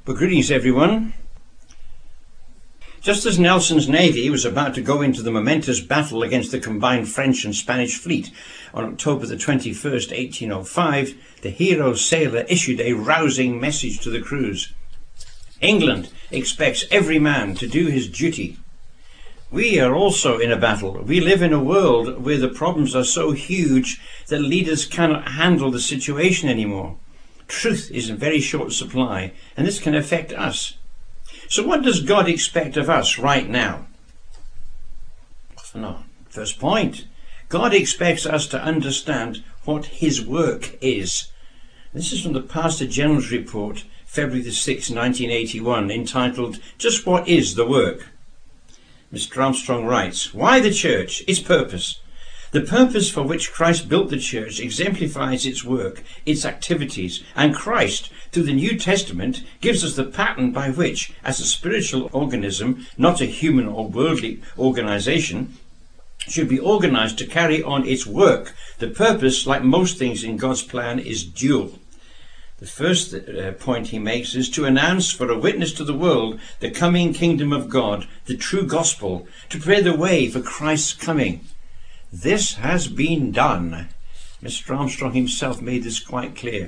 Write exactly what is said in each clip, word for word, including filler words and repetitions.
Well, greetings everyone. Just as Nelson's navy was about to go into the momentous battle against the combined French and Spanish fleet on October the twenty-first, eighteen oh five, the hero sailor issued a rousing message to the crews. England expects every man to do his duty. We are also in a battle. We live in a world where the problems are so huge that leaders cannot handle the situation anymore. Truth is in very short supply, and this can affect us. So what does God expect of us right now? No. First point, God expects us to understand what his work is. This is from the Pastor General's report, February the sixth, nineteen eighty-one, entitled, Just What is the Work? Mister Armstrong writes, Why the church? Its purpose. The purpose for which Christ built the church exemplifies its work, its activities, and Christ, through the New Testament, gives us the pattern by which, as a spiritual organism, not a human or worldly organization, should be organized to carry on its work. The purpose, like most things in God's plan, is dual. The first uh, point he makes is to announce for a witness to the world the coming kingdom of God, the true gospel, to prepare the way for Christ's coming. This has been done. Mister Armstrong himself made this quite clear.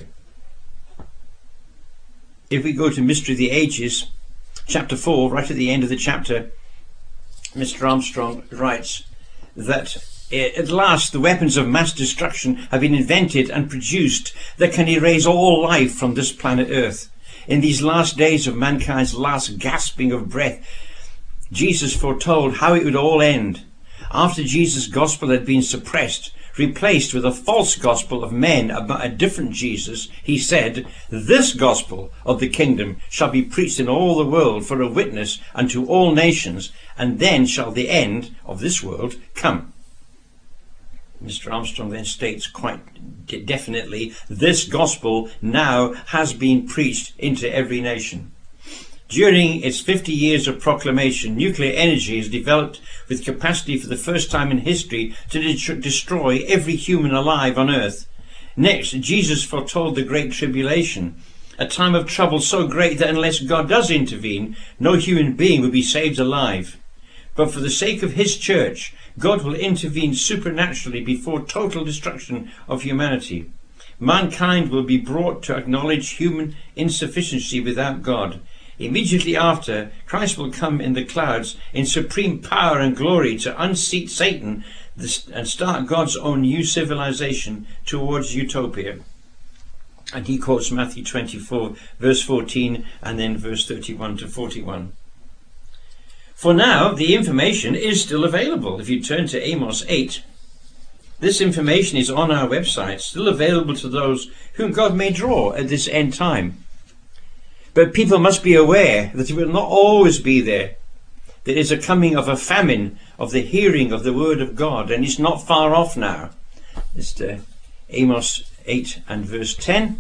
If we go to Mystery of the Ages, chapter four, right at the end of the chapter, Mister Armstrong writes that at last the weapons of mass destruction have been invented and produced that can erase all life from this planet Earth. In these last days of mankind's last gasping of breath, Jesus foretold how it would all end. After Jesus' gospel had been suppressed, replaced with a false gospel of men about a different Jesus, he said, This gospel of the kingdom shall be preached in all the world for a witness unto all nations, and then shall the end of this world come. Mister Armstrong then states quite definitely, this gospel now has been preached into every nation. During its fifty years of proclamation, nuclear energy is developed with capacity for the first time in history to de- destroy every human alive on earth. Next, Jesus foretold the Great Tribulation, a time of trouble so great that unless God does intervene, no human being will be saved alive. But for the sake of his church, God will intervene supernaturally before total destruction of humanity. Mankind will be brought to acknowledge human insufficiency without God. Immediately after, Christ will come in the clouds in supreme power and glory to unseat Satan and start God's own new civilization towards utopia. And he quotes Matthew twenty-four, verse fourteen, and then verse thirty-one to forty-one. For now, the information is still available. If you turn to Amos eight, this information is on our website, still available to those whom God may draw at this end time. But people must be aware that it will not always be there. There is a coming of a famine of the hearing of the word of God, and it's not far off now. It's uh, Amos eight and verse ten.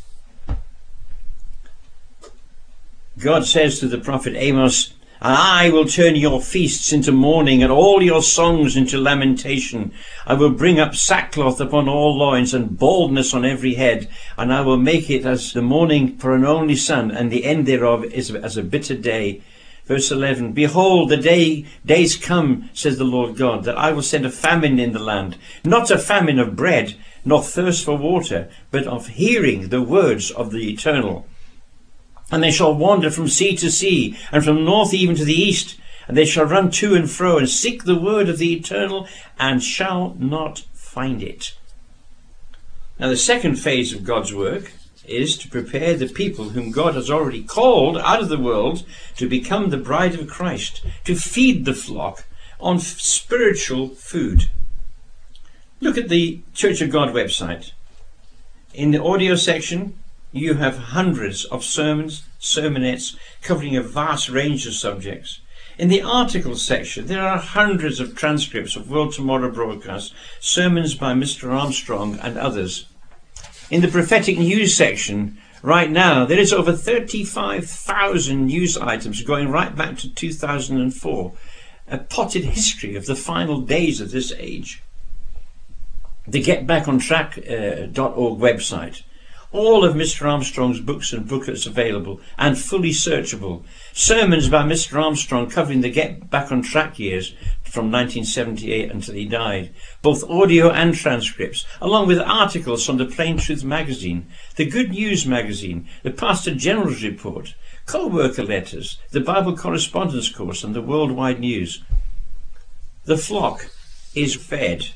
God says to the prophet Amos, And I will turn your feasts into mourning, and all your songs into lamentation. I will bring up sackcloth upon all loins, and baldness on every head. And I will make it as the mourning for an only son, and the end thereof is as a bitter day. Verse eleven, Behold, the day days come, says the Lord God, that I will send a famine in the land, not a famine of bread, nor thirst for water, but of hearing the words of the Eternal. And they shall wander from sea to sea, and from north even to the east. And they shall run to and fro, and seek the word of the Eternal, and shall not find it. Now the second phase of God's work is to prepare the people whom God has already called out of the world to become the bride of Christ, to feed the flock on spiritual food. Look at the Church of God website. In the audio section, you have hundreds of sermons, sermonettes, covering a vast range of subjects. In the articles section, there are hundreds of transcripts of World Tomorrow broadcasts, sermons by Mister Armstrong and others. In the prophetic news section, right now, there is over thirty-five thousand news items going right back to two thousand four, a potted history of the final days of this age. The Get Back On Track dot org website All of Mister Armstrong's books and booklets available and fully searchable. Sermons by Mister Armstrong covering the Get Back on Track years from nineteen seventy-eight until he died. Both audio and transcripts, along with articles from the Plain Truth magazine, the Good News magazine, the Pastor General's report, co-worker letters, the Bible correspondence course and the Worldwide News. The flock is fed.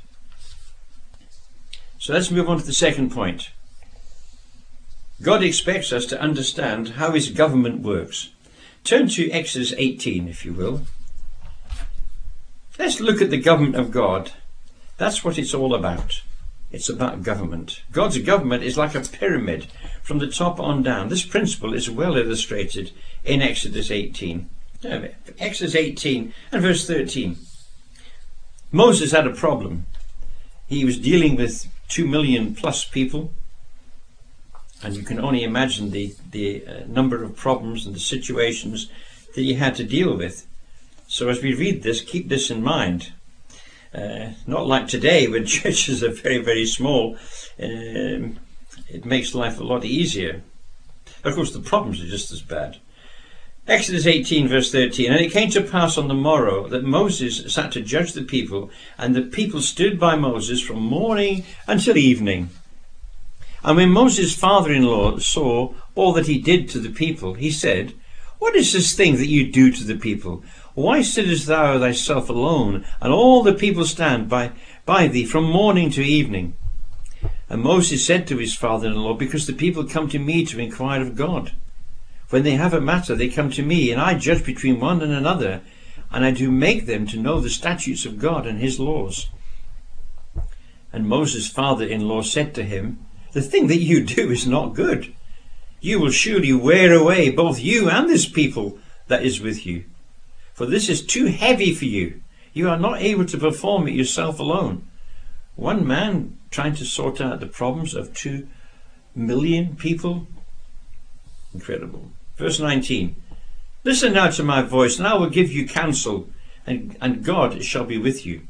So let's move on to the second point. God expects us to understand how his government works. Turn to Exodus eighteen, if you will. Let's look at the government of God. That's what it's all about. It's about government. God's government is like a pyramid from the top on down. This principle is well illustrated in Exodus eighteen. Exodus eighteen and verse thirteen. Moses had a problem. He was dealing with two million plus people. And you can only imagine the, the uh, number of problems and the situations that he had to deal with. So as we read this, keep this in mind. Uh, not like today when churches are very, very small. Um, it makes life a lot easier. Of course, the problems are just as bad. Exodus eighteen, verse thirteen. And it came to pass on the morrow that Moses sat to judge the people, and the people stood by Moses from morning until evening. And when Moses' father-in-law saw all that he did to the people, he said, What is this thing that you do to the people? Why sittest thou thyself alone, and all the people stand by, by thee from morning to evening? And Moses said to his father-in-law, Because the people come to me to inquire of God. When they have a matter, they come to me, and I judge between one and another, and I do make them to know the statutes of God and his laws. And Moses' father-in-law said to him, The thing that you do is not good. You will surely wear away both you and this people that is with you. For this is too heavy for you. You are not able to perform it yourself alone. One man trying to sort out the problems of two million people? Incredible. Verse nineteen. Listen now to my voice, and I will give you counsel, and, and God shall be with you.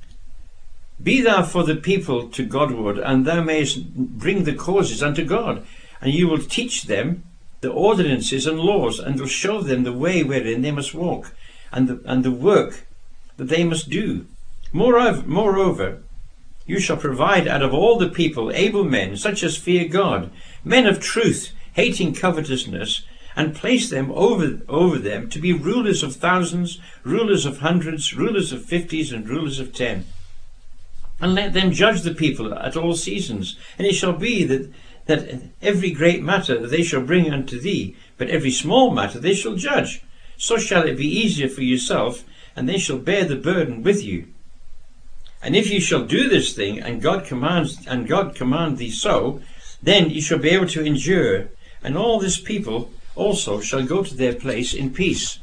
Be thou for the people to Godward, and thou mayest bring the causes unto God, and you will teach them the ordinances and laws, and will show them the way wherein they must walk, and the, and the work that they must do. Moreover, moreover, you shall provide out of all the people able men, such as fear God, men of truth, hating covetousness, and place them over, over them to be rulers of thousands, rulers of hundreds, rulers of fifties, and rulers of ten. And let them judge the people at all seasons. And it shall be that, that every great matter they shall bring unto thee, but every small matter they shall judge. So shall it be easier for yourself, and they shall bear the burden with you. And if you shall do this thing, and God commands, and God command thee so, then you shall be able to endure, and all this people also shall go to their place in peace.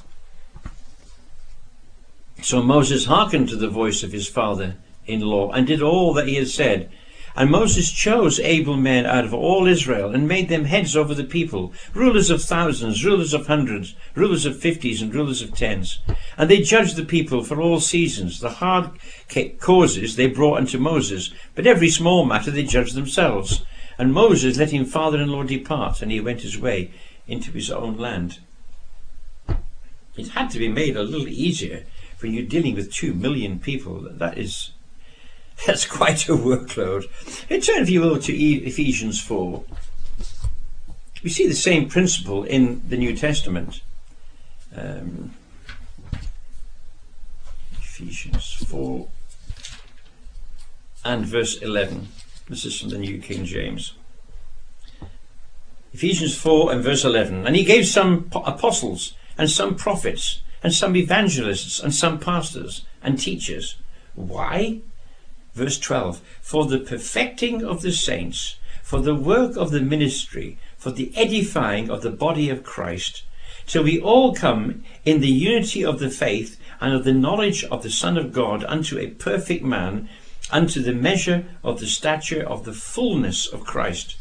So Moses hearkened to the voice of his father-in-law, and did all that he had said. And Moses chose able men out of all Israel, and made them heads over the people, rulers of thousands, rulers of hundreds, rulers of fifties, and rulers of tens. And they judged the people for all seasons. The hard causes they brought unto Moses, but every small matter they judged themselves. And Moses let his father-in-law depart, and he went his way into his own land. It had to be made a little easier when you're dealing with two million people. That is... That's quite a workload. And turn, if you will, to Ephesians four. We see the same principle in the New Testament. Um, Ephesians four and verse eleven. This is from the New King James. Ephesians four and verse eleven. And he gave some apostles, and some prophets, and some evangelists, and some pastors, and teachers. Why? Verse twelve, for the perfecting of the saints, for the work of the ministry, for the edifying of the body of Christ, till we all come in the unity of the faith and of the knowledge of the Son of God, unto a perfect man, unto the measure of the stature of the fullness of Christ.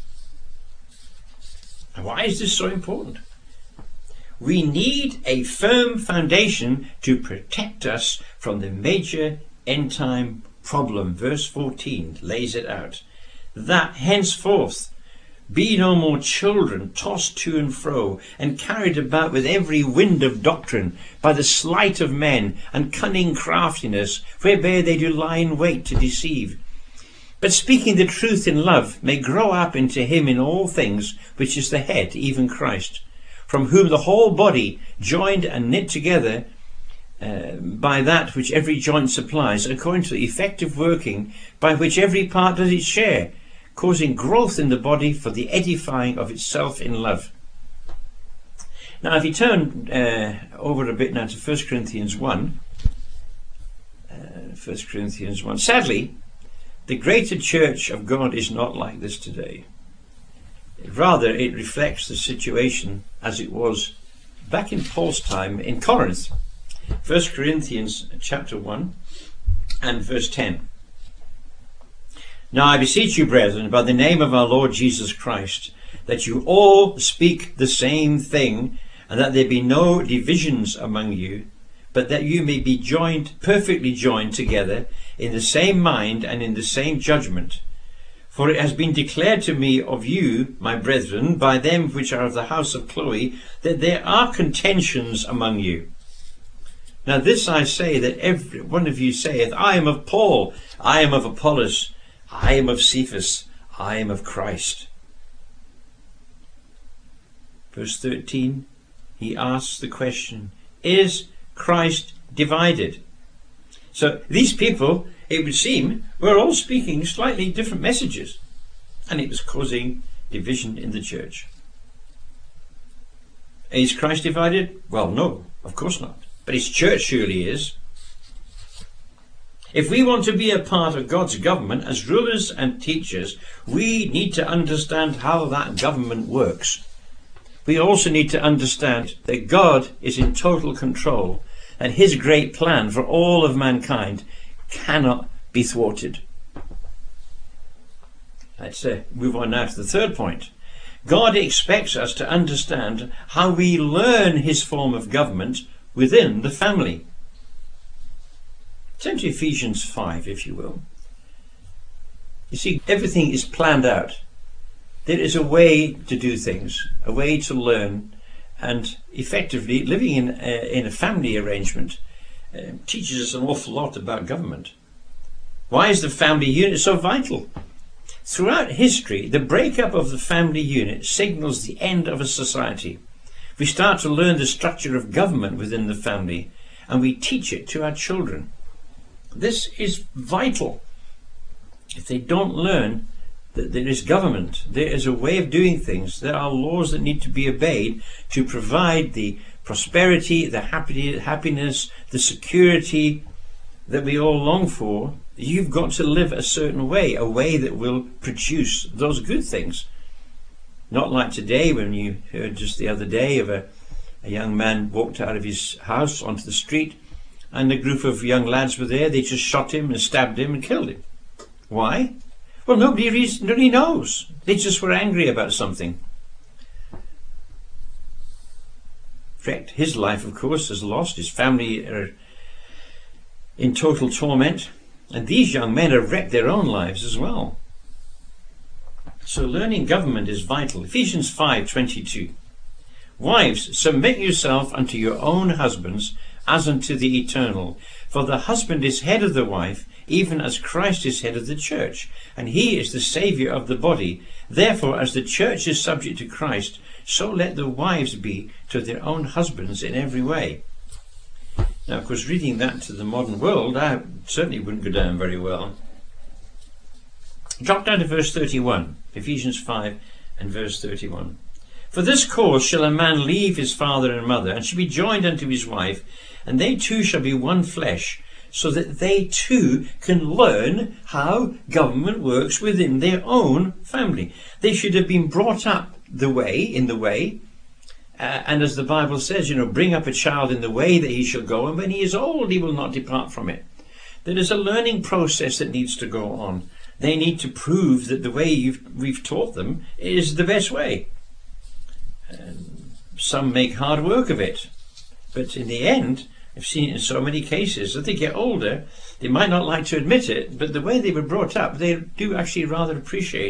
Why is this so important? We need a firm foundation to protect us from the major end-time problem. Verse fourteen lays it out. That henceforth Be no more children, tossed to and fro, and carried about with every wind of doctrine, by the sleight of men, and cunning craftiness, whereby they do lie in wait to deceive. But speaking the truth in love, may grow up into him in all things, which is the head, even Christ, from whom the whole body, joined and knit together uh, by that which every joint supplies, according to the effective working by which every part does its share, causing growth in the body for the edifying of itself in love. Now, if you turn uh, over a bit now to First Corinthians one, uh, First Corinthians one, sadly, the greater church of God is not like this today. Rather, it reflects the situation as it was back in Paul's time in Corinth. First Corinthians chapter one and verse ten. Now I beseech you, brethren, by the name of our Lord Jesus Christ, that you all speak the same thing, and that there be no divisions among you, but that you may be joined, perfectly joined together, in the same mind and in the same judgment. For it has been declared to me of you, my brethren, by them which are of the house of Chloe, that there are contentions among you. Now this I say, that every one of you saith, I am of Paul, I am of Apollos, I am of Cephas, I am of Christ. Verse thirteen, he asks the question, is Christ divided? So these people, it would seem, were all speaking slightly different messages, and it was causing division in the church. Is Christ divided? Well, no, of course not. But his church surely is. If we want to be a part of God's government as rulers and teachers, we need to understand how that government works. We also need to understand that God is in total control, and his great plan for all of mankind cannot be thwarted. Let's uh, move on now to the third point. God expects us to understand how we learn his form of government within the family. Turn to Ephesians five, if you will. You see, everything is planned out. There is a way to do things, a way to learn, and effectively living in a, in a family arrangement uh, teaches us an awful lot about government. Why is the family unit so vital? Throughout history, the breakup of the family unit signals the end of a society. We start to learn the structure of government within the family, and we teach it to our children. This is vital. If they don't learn that there is government, there is a way of doing things, there are laws that need to be obeyed to provide the prosperity, the happy, happiness, the security that we all long for, you've got to live a certain way, a way that will produce those good things. Not like today, when you heard just the other day of a, a young man walked out of his house onto the street, and a group of young lads were there. They just shot him and stabbed him and killed him. Why? Well, nobody really knows. They just were angry about something. In fact, his life, of course, is lost. His family are in total torment. And these young men have wrecked their own lives as well. So learning government is vital. Ephesians five twenty-two. Wives, submit yourself unto your own husbands as unto the eternal. For the husband is head of the wife, even as Christ is head of the church, and he is the Saviour of the body. Therefore, as the church is subject to Christ, so let the wives be to their own husbands in every way. Now, of course, reading that to the modern world, I certainly wouldn't go down very well. Drop down to verse thirty-one, Ephesians five and verse thirty-one. For this cause shall a man leave his father and mother, and shall be joined unto his wife, and they two shall be one flesh, so that they too can learn how government works within their own family. They should have been brought up the way, in the way, uh, and as the Bible says, you know, bring up a child in the way that he shall go, and when he is old he will not depart from it. There is a learning process that needs to go on. They need to prove that the way you've, we've taught them is the best way. Um, some make hard work of it, but in the end, I've seen it in so many cases, as they get older, they might not like to admit it, but the way they were brought up, they do actually rather appreciate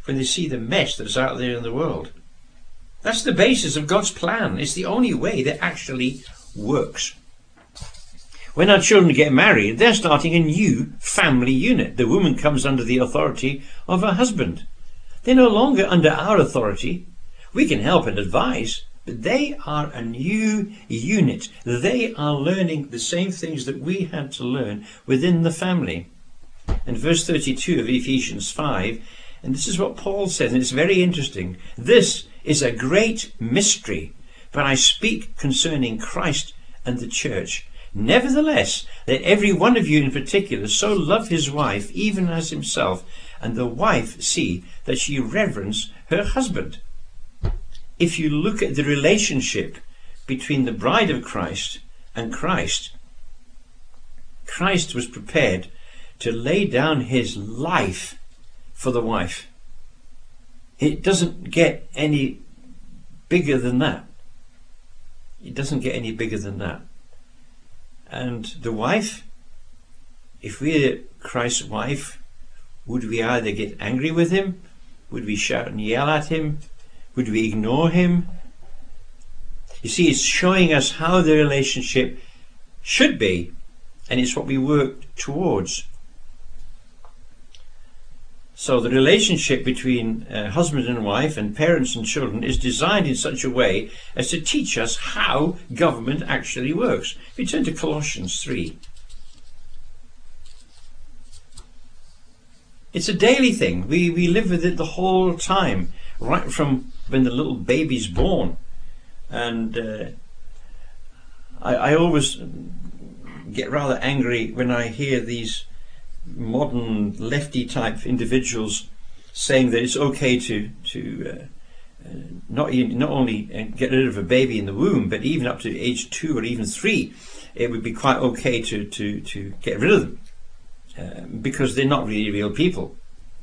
when they see the mess that's out there in the world. That's the basis of God's plan. It's the only way that actually works. When our children get married, they're starting a new family unit. The woman comes under the authority of her husband. They're no longer under our authority. We can help and advise, but they are a new unit. They are learning the same things that we had to learn within the family. And verse thirty-two of Ephesians five, and this is what Paul says, and it's very interesting. This is a great mystery, but I speak concerning Christ and the church. Nevertheless, let every one of you in particular so love his wife, even as himself, and the wife see that she reverence her husband. If you look at the relationship between the bride of Christ and Christ, Christ was prepared to lay down his life for the wife. It doesn't get any bigger than that. It doesn't get any bigger than that. And the wife, if we're Christ's wife, would we either get angry with him? Would we shout and yell at him? Would we ignore him? You see, it's showing us how the relationship should be, and it's what we work towards. So the relationship between uh, husband and wife and parents and children is designed in such a way as to teach us how government actually works. If you turn to Colossians three. It's a daily thing. We, we live with it the whole time, right from when the little baby's born. And uh, I, I always get rather angry when I hear these modern lefty type individuals saying that it's okay to to uh, uh, not even, not only get rid of a baby in the womb, but even up to age two or even three, it would be quite okay to to to get rid of them uh, because they're not really real people.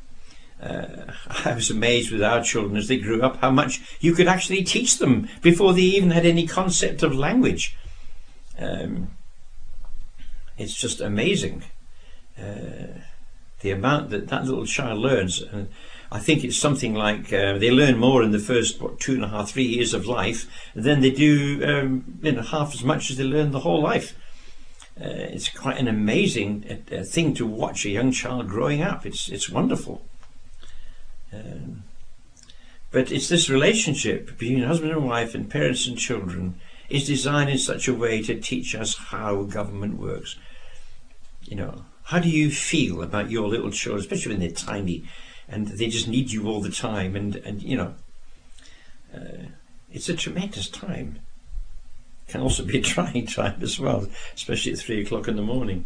Uh, I was amazed with our children as they grew up how much you could actually teach them before they even had any concept of language. Um, it's just amazing. Uh, the amount that that little child learns. Uh, I think it's something like uh, they learn more in the first what, two and a half, three years of life than they do um, you know, half as much as they learn the whole life. Uh, it's quite an amazing uh, thing to watch a young child growing up. It's it's wonderful. Um, but it's this relationship between husband and wife and parents and children is designed in such a way to teach us how government works. You know, how do you feel about your little children, especially when they're tiny and they just need you all the time? And, and you know, uh, it's a tremendous time. It can also be a trying time as well, especially at three o'clock in the morning.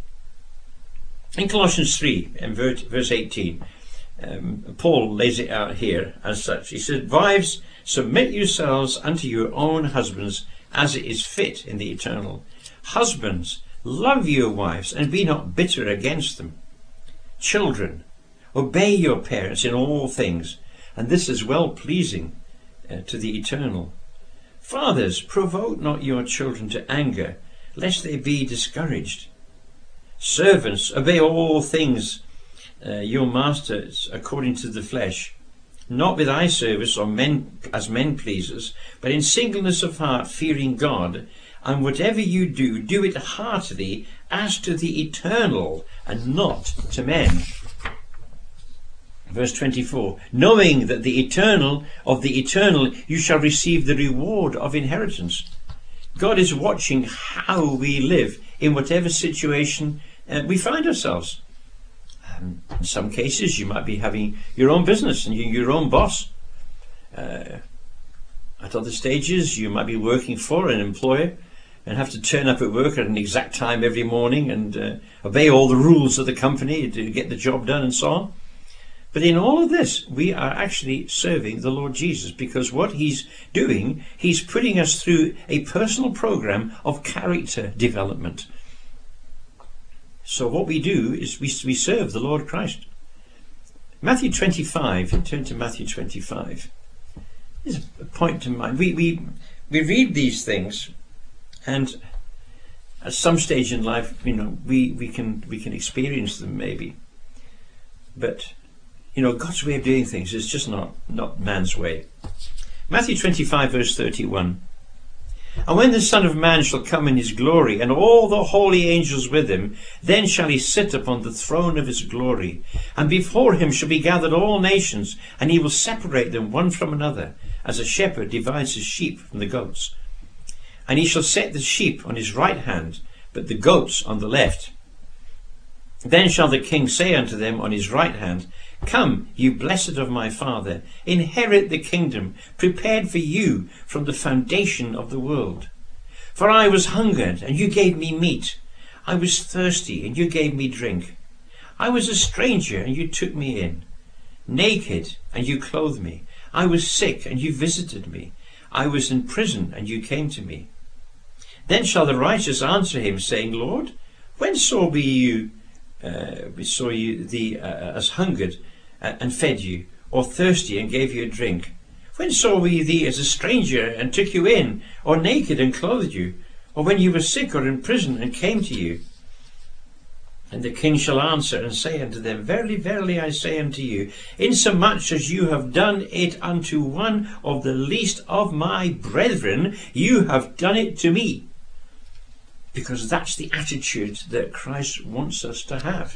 In Colossians three, and verse eighteen, um, Paul lays it out here as such. He said, "Wives, submit yourselves unto your own husbands as it is fit in the eternal. Husbands, love your wives and be not bitter against them. Children, obey your parents in all things, and this is well pleasing uh, to the eternal. Fathers, provoke not your children to anger, lest they be discouraged. Servants, obey all things uh, your masters according to the flesh, not with eye service or men as men pleasers, but in singleness of heart, fearing God. And whatever you do, do it heartily as to the eternal and not to men." Verse twenty-four, "Knowing that the eternal of the eternal you shall receive the reward of inheritance." God is watching how we live in whatever situation uh, we find ourselves. Um, in some cases you might be having your own business and you're your own boss. Uh, at other stages you might be working for an employer and have to turn up at work at an exact time every morning and uh, obey all the rules of the company to get the job done and so on. But in all of this, we are actually serving the Lord Jesus, because what he's doing, he's putting us through a personal program of character development. So what we do is we, we serve the Lord Christ. Matthew twenty-five, turn to Matthew twenty-five. There's a point to mind. We, we, we read these things, and at some stage in life, you know, we, we can we can experience them maybe. But You know, God's way of doing things is just not, not man's way. Matthew twenty-five verse thirty-one. And when the Son of Man shall come in his glory, and all the holy angels with him, then shall he sit upon the throne of his glory. And before him shall be gathered all nations, and he will separate them one from another, as a shepherd divides his sheep from the goats. And he shall set the sheep on his right hand, but the goats on the left. Then shall the king say unto them on his right hand, Come, you blessed of my Father, inherit the kingdom prepared for you from the foundation of the world. For I was hungered, and you gave me meat. I was thirsty, and you gave me drink. I was a stranger, and you took me in. Naked, and you clothed me. I was sick, and you visited me. I was in prison, and you came to me. Then shall the righteous answer him, saying, Lord, when saw we you, uh, we saw you thee uh, as hungered, and fed you, or thirsty, and gave you a drink? When saw we thee as a stranger, and took you in, or naked, and clothed you? Or when you were sick, or in prison, and came to you? And the king shall answer and say unto them, Verily, verily, I say unto you, insomuch as you have done it unto one of the least of my brethren, you have done it to me. Because that's the attitude that Christ wants us to have.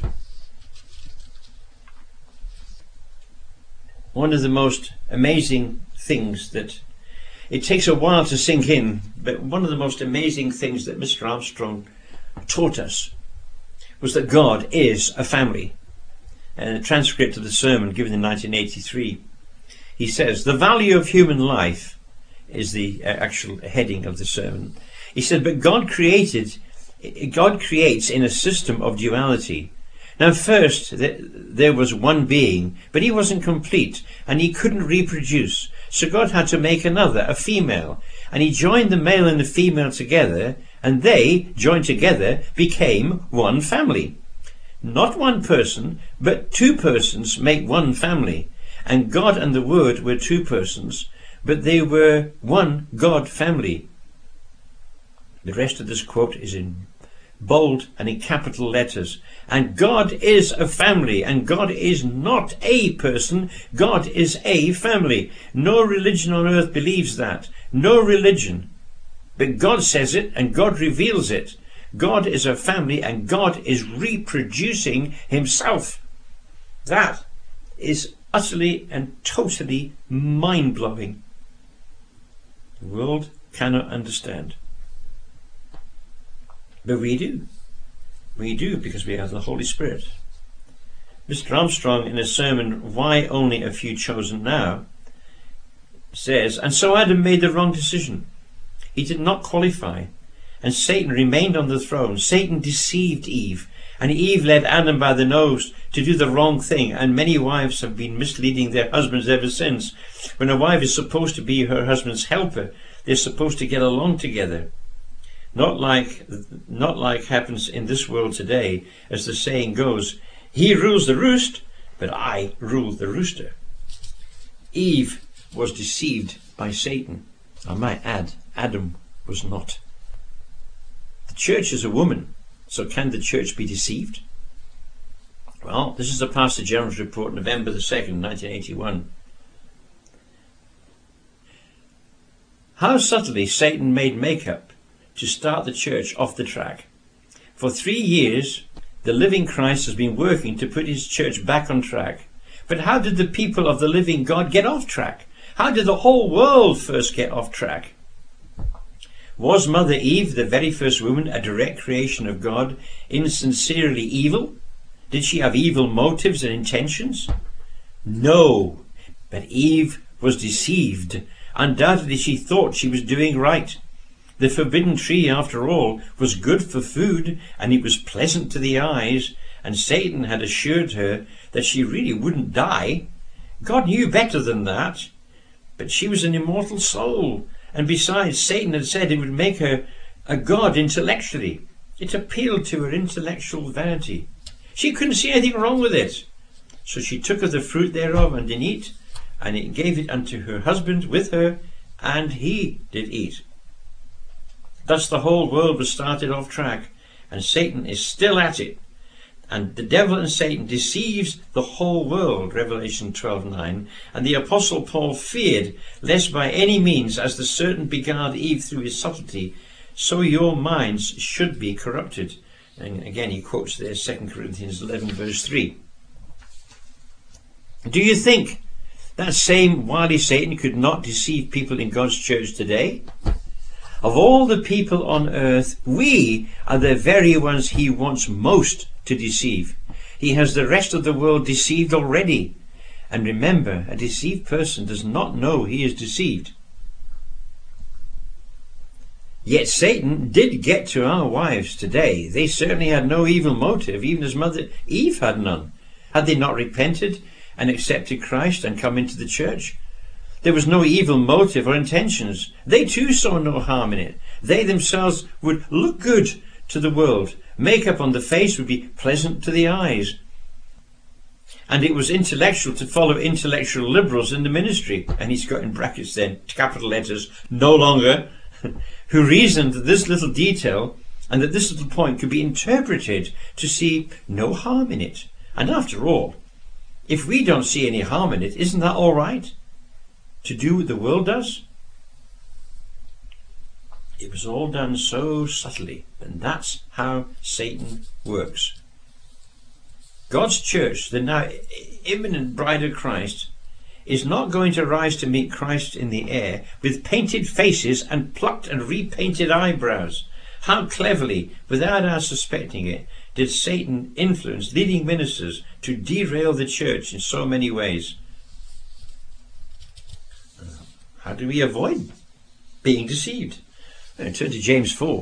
One of the most amazing things that, it takes a while to sink in, but one of the most amazing things that Mister Armstrong taught us was that God is a family. And a transcript of the sermon given in nineteen eighty-three, he says, the value of human life is the actual heading of the sermon. He said, but God created, God creates in a system of duality. Now first, there was one being, but he wasn't complete, and he couldn't reproduce. So God had to make another, a female, and he joined the male and the female together, and they, joined together, became one family. Not one person, but two persons make one family. And God and the Word were two persons, but they were one God family. The rest of this quote is in bold and in capital letters. And God is a family, and God is not a person. God is a family. No religion on earth believes that. No religion. But God says it, and God reveals it. God is a family, and God is reproducing himself. That is utterly and totally mind-blowing. The world cannot understand. But we do. We do, because we have the Holy Spirit. Mister Armstrong, in a sermon, Why Only a Few Chosen Now, says, and so Adam made the wrong decision. He did not qualify, and Satan remained on the throne. Satan deceived Eve, and Eve led Adam by the nose to do the wrong thing, and many wives have been misleading their husbands ever since. When a wife is supposed to be her husband's helper, they're supposed to get along together. Not like, not like happens in this world today, as the saying goes, he rules the roost, but I rule the rooster. Eve was deceived by Satan. I might add, Adam was not. The church is a woman, so can the church be deceived? Well, this is the Pastor General's report, November the second, nineteen eighty-one. How subtly Satan made makeup to start the church off the track. For three years, the living Christ has been working to put his church back on track. But how did the people of the living God get off track? How did the whole world first get off track? Was Mother Eve, the very first woman, a direct creation of God, insincerely evil? Did she have evil motives and intentions? No, but Eve was deceived. Undoubtedly she thought she was doing right. The forbidden tree, after all, was good for food, and it was pleasant to the eyes, and Satan had assured her that she really wouldn't die. God knew better than that. But she was an immortal soul, and besides, Satan had said it would make her a god intellectually. It appealed to her intellectual vanity. She couldn't see anything wrong with it. So she took of the fruit thereof and did eat, and it gave it unto her husband with her, and he did eat. Thus the whole world was started off track, and Satan is still at it. And the devil and Satan deceives the whole world, Revelation twelve nine. And the Apostle Paul feared, lest by any means, as the serpent beguiled Eve through his subtlety, so your minds should be corrupted. And again he quotes there Second Corinthians eleven verse three. Do you think that same wily Satan could not deceive people in God's church today? Of all the people on earth, we are the very ones he wants most to deceive. He has the rest of the world deceived already. And remember, a deceived person does not know he is deceived. Yet Satan did get to our wives today. They certainly had no evil motive, even as Mother Eve had none. Had they not repented and accepted Christ and come into the church? There was no evil motive or intentions. They too saw no harm in it. They themselves would look good to the world. Makeup on the face would be pleasant to the eyes. And it was intellectual to follow intellectual liberals in the ministry. And he's got in brackets then, capital letters, no longer, who reasoned that this little detail and that this little point could be interpreted to see no harm in it. And after all, if we don't see any harm in it, isn't that all right? To do what the world does? It was all done so subtly, and that's how Satan works. God's church, the now imminent bride of Christ, is not going to rise to meet Christ in the air with painted faces and plucked and repainted eyebrows. How cleverly, without our suspecting it, did Satan influence leading ministers to derail the church in so many ways. How do we avoid being deceived? Now, turn to James four.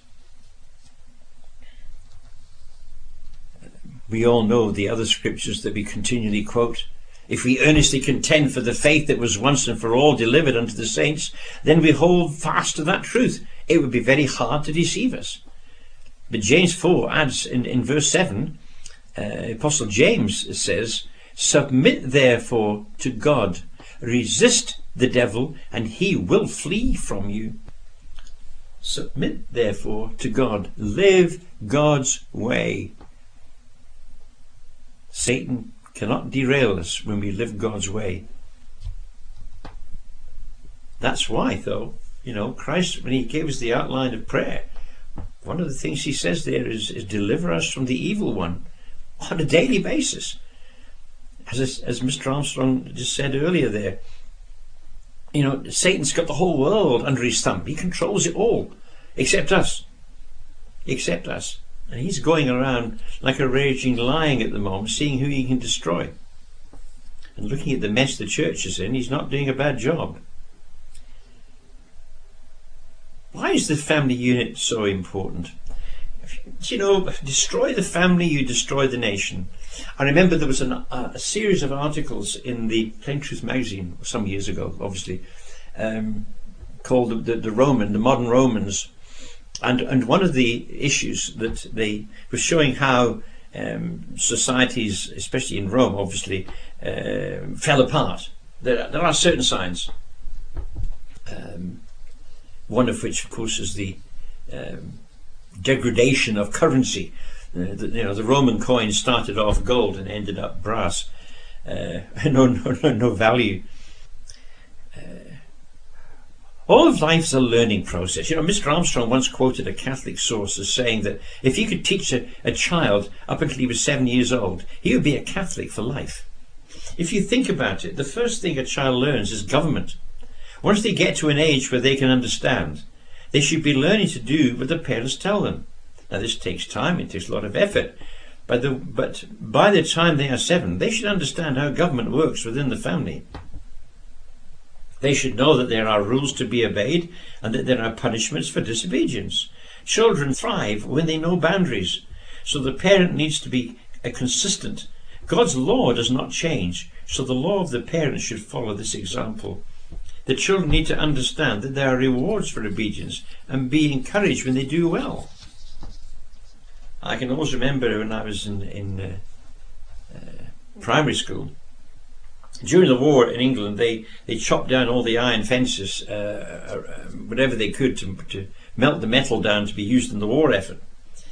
We all know the other scriptures that we continually quote. If we earnestly contend for the faith that was once and for all delivered unto the saints, then we hold fast to that truth. It would be very hard to deceive us. But James four adds in, in verse seven, uh, Apostle James says, submit therefore to God, resist the devil, and he will flee from you. Submit therefore to God. Live God's way. Satan cannot derail us when we live God's way. That's why, though, you know, Christ, when he gave us the outline of prayer, one of the things he says there is, is deliver us from the evil one on a daily basis. As, as Mister Armstrong just said earlier there, you know, Satan's got the whole world under his thumb. He controls it all, except us. Except us. And he's going around like a raging lion at the moment, seeing who he can destroy. And looking at the mess the church is in, he's not doing a bad job. Why is the family unit so important? You know, destroy the family, you destroy the nation. I remember there was an, uh, a series of articles in the Plain Truth magazine some years ago, obviously, um, called the, the, the Roman, the modern Romans. And and one of the issues that they were showing how um, societies, especially in Rome, obviously, uh, fell apart. There, there are certain signs. Um, one of which, of course, is the um, degradation of currency. Uh, the, you know, the Roman coin started off gold and ended up brass. Uh, no, no, no, no value. All of life is a learning process. You know, Mister Armstrong once quoted a Catholic source as saying that if he could teach a, a child up until he was seven years old, he would be a Catholic for life. If you think about it, the first thing a child learns is government. Once they get to an age where they can understand, they should be learning to do what the parents tell them. Now, this takes time, it takes a lot of effort, but, the, but by the time they are seven, they should understand how government works within the family. They should know that there are rules to be obeyed and that there are punishments for disobedience. Children thrive when they know boundaries, so the parent needs to be a consistent. God's law does not change, so the law of the parent should follow this example. The children need to understand that there are rewards for obedience and be encouraged when they do well. I can always remember when I was in, in uh, uh, primary school, during the war in England, they, they chopped down all the iron fences, uh, uh, whatever they could to, to melt the metal down to be used in the war effort.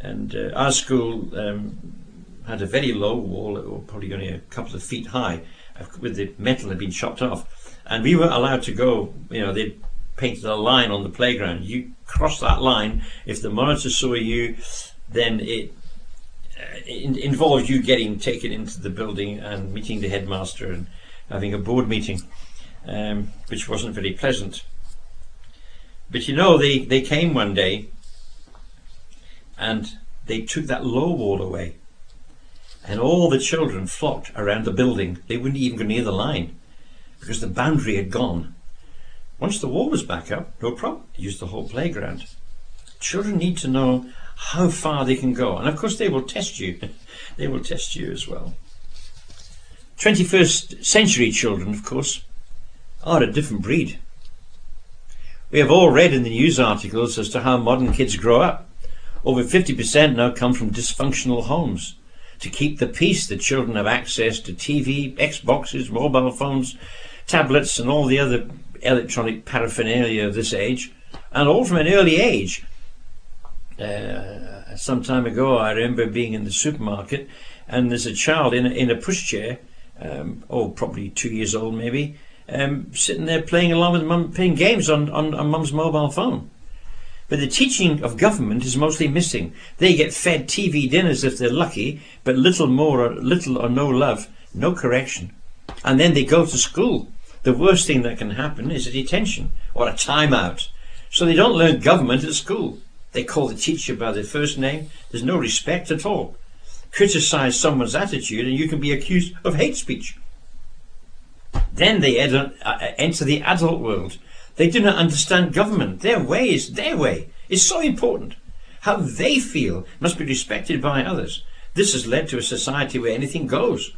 And uh, our school um, had a very low wall, or probably only a couple of feet high, with the metal had been chopped off. And we weren't allowed to go, you know, they painted a line on the playground. You cross that line, if the monitor saw you, then it, uh, it involved you getting taken into the building and meeting the headmaster and having a board meeting, um, which wasn't very pleasant. But you know, they, they came one day and they took that low wall away. And all the children flocked around the building. They wouldn't even go near the line because the boundary had gone. Once the wall was back up, no problem. Use the whole playground. Children need to know how far they can go. And of course they will test you. They will test you as well. twenty-first century children, of course, are a different breed. We have all read in the news articles as to how modern kids grow up. Over fifty percent now come from dysfunctional homes. To keep the peace, the children have access to T V, Xboxes, mobile phones, tablets and all the other electronic paraphernalia of this age, and all from an early age. Uh, some time ago I remember being in the supermarket and there's a child in a, in a pushchair, um, oh probably two years old maybe, um, sitting there playing along with mum, playing games on, on, on mum's mobile phone. But the teaching of government is mostly missing. They get fed T V dinners if they're lucky, but little more or little or no love, no correction. And then they go to school. The worst thing that can happen is a detention or a timeout. So they don't learn government at school. They call the teacher by their first name. There's no respect at all. Criticize someone's attitude and you can be accused of hate speech. Then they enter the adult world. They do not understand government. Their way is their way. It's so important. How they feel must be respected by others. This has led to a society where anything goes.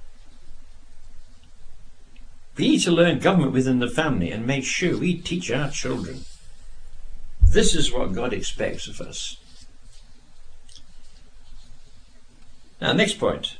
We need to learn government within the family and make sure we teach our children. This is what God expects of us. Now, next point.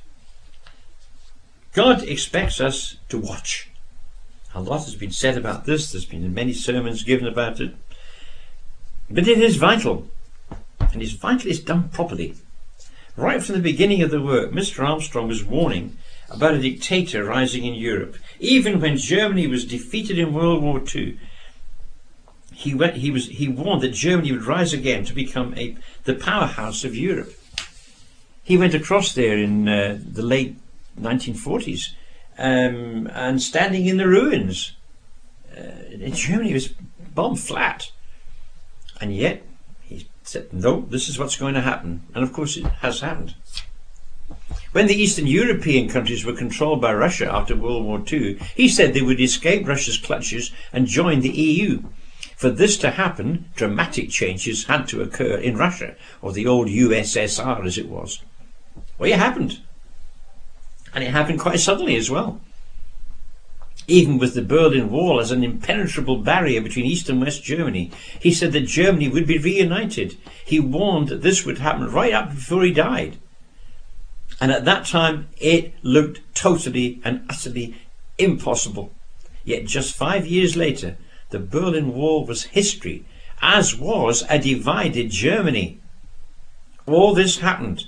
God expects us to watch. A lot has been said about this. There's been many sermons given about it. But it is vital. And it's vital it's done properly. Right from the beginning of the work, Mister Armstrong was warning about a dictator rising in Europe. Even when Germany was defeated in World War Two, he, went, he, was, he warned that Germany would rise again to become a, the powerhouse of Europe. He went across there in uh, the late nineteen forties. Um, and standing in the ruins. Uh, in Germany it was bombed flat. And yet he said, no, this is what's going to happen. And of course it has happened. When the Eastern European countries were controlled by Russia after World War Two, he said they would escape Russia's clutches and join the E U. For this to happen, dramatic changes had to occur in Russia, or the old U S S R as it was. Well, it happened. And it happened quite suddenly as well. Even with the Berlin Wall as an impenetrable barrier between East and West Germany, he said that Germany would be reunited. He warned that this would happen right up before he died. And at that time, it looked totally and utterly impossible. Yet just five years later, the Berlin Wall was history, as was a divided Germany. All this happened.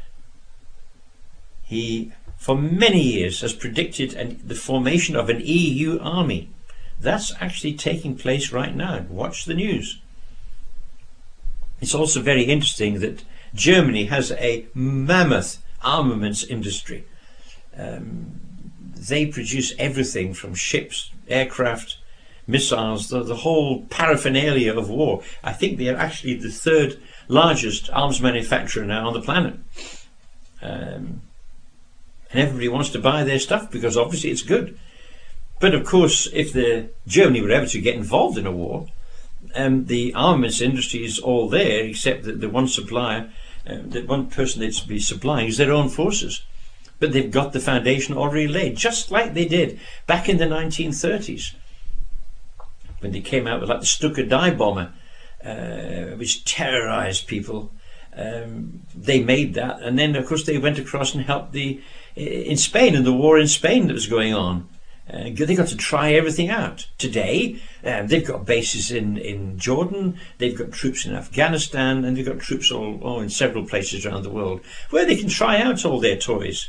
He for many years has predicted an, the formation of an E U army. That's actually taking place right now. Watch the news. It's also very interesting that Germany has a mammoth armaments industry. Um, they produce everything from ships, aircraft, missiles, the, the whole paraphernalia of war. I think they are actually the third largest arms manufacturer now on the planet. Um, And everybody wants to buy their stuff because obviously it's good. But of course, if the Germany were ever to get involved in a war, um, the armaments industry is all there, except that the one supplier, uh, the one person they'd be supplying is their own forces. But they've got the foundation already laid, just like they did back in the nineteen thirties, when they came out with like the Stuka dive bomber, uh, which terrorized people. Um, they made that, and then of course they went across and helped the in Spain, in the war in Spain that was going on. Uh, they've got to try everything out. Today, um, they've got bases in, in Jordan, they've got troops in Afghanistan, and they've got troops all, all in several places around the world where they can try out all their toys.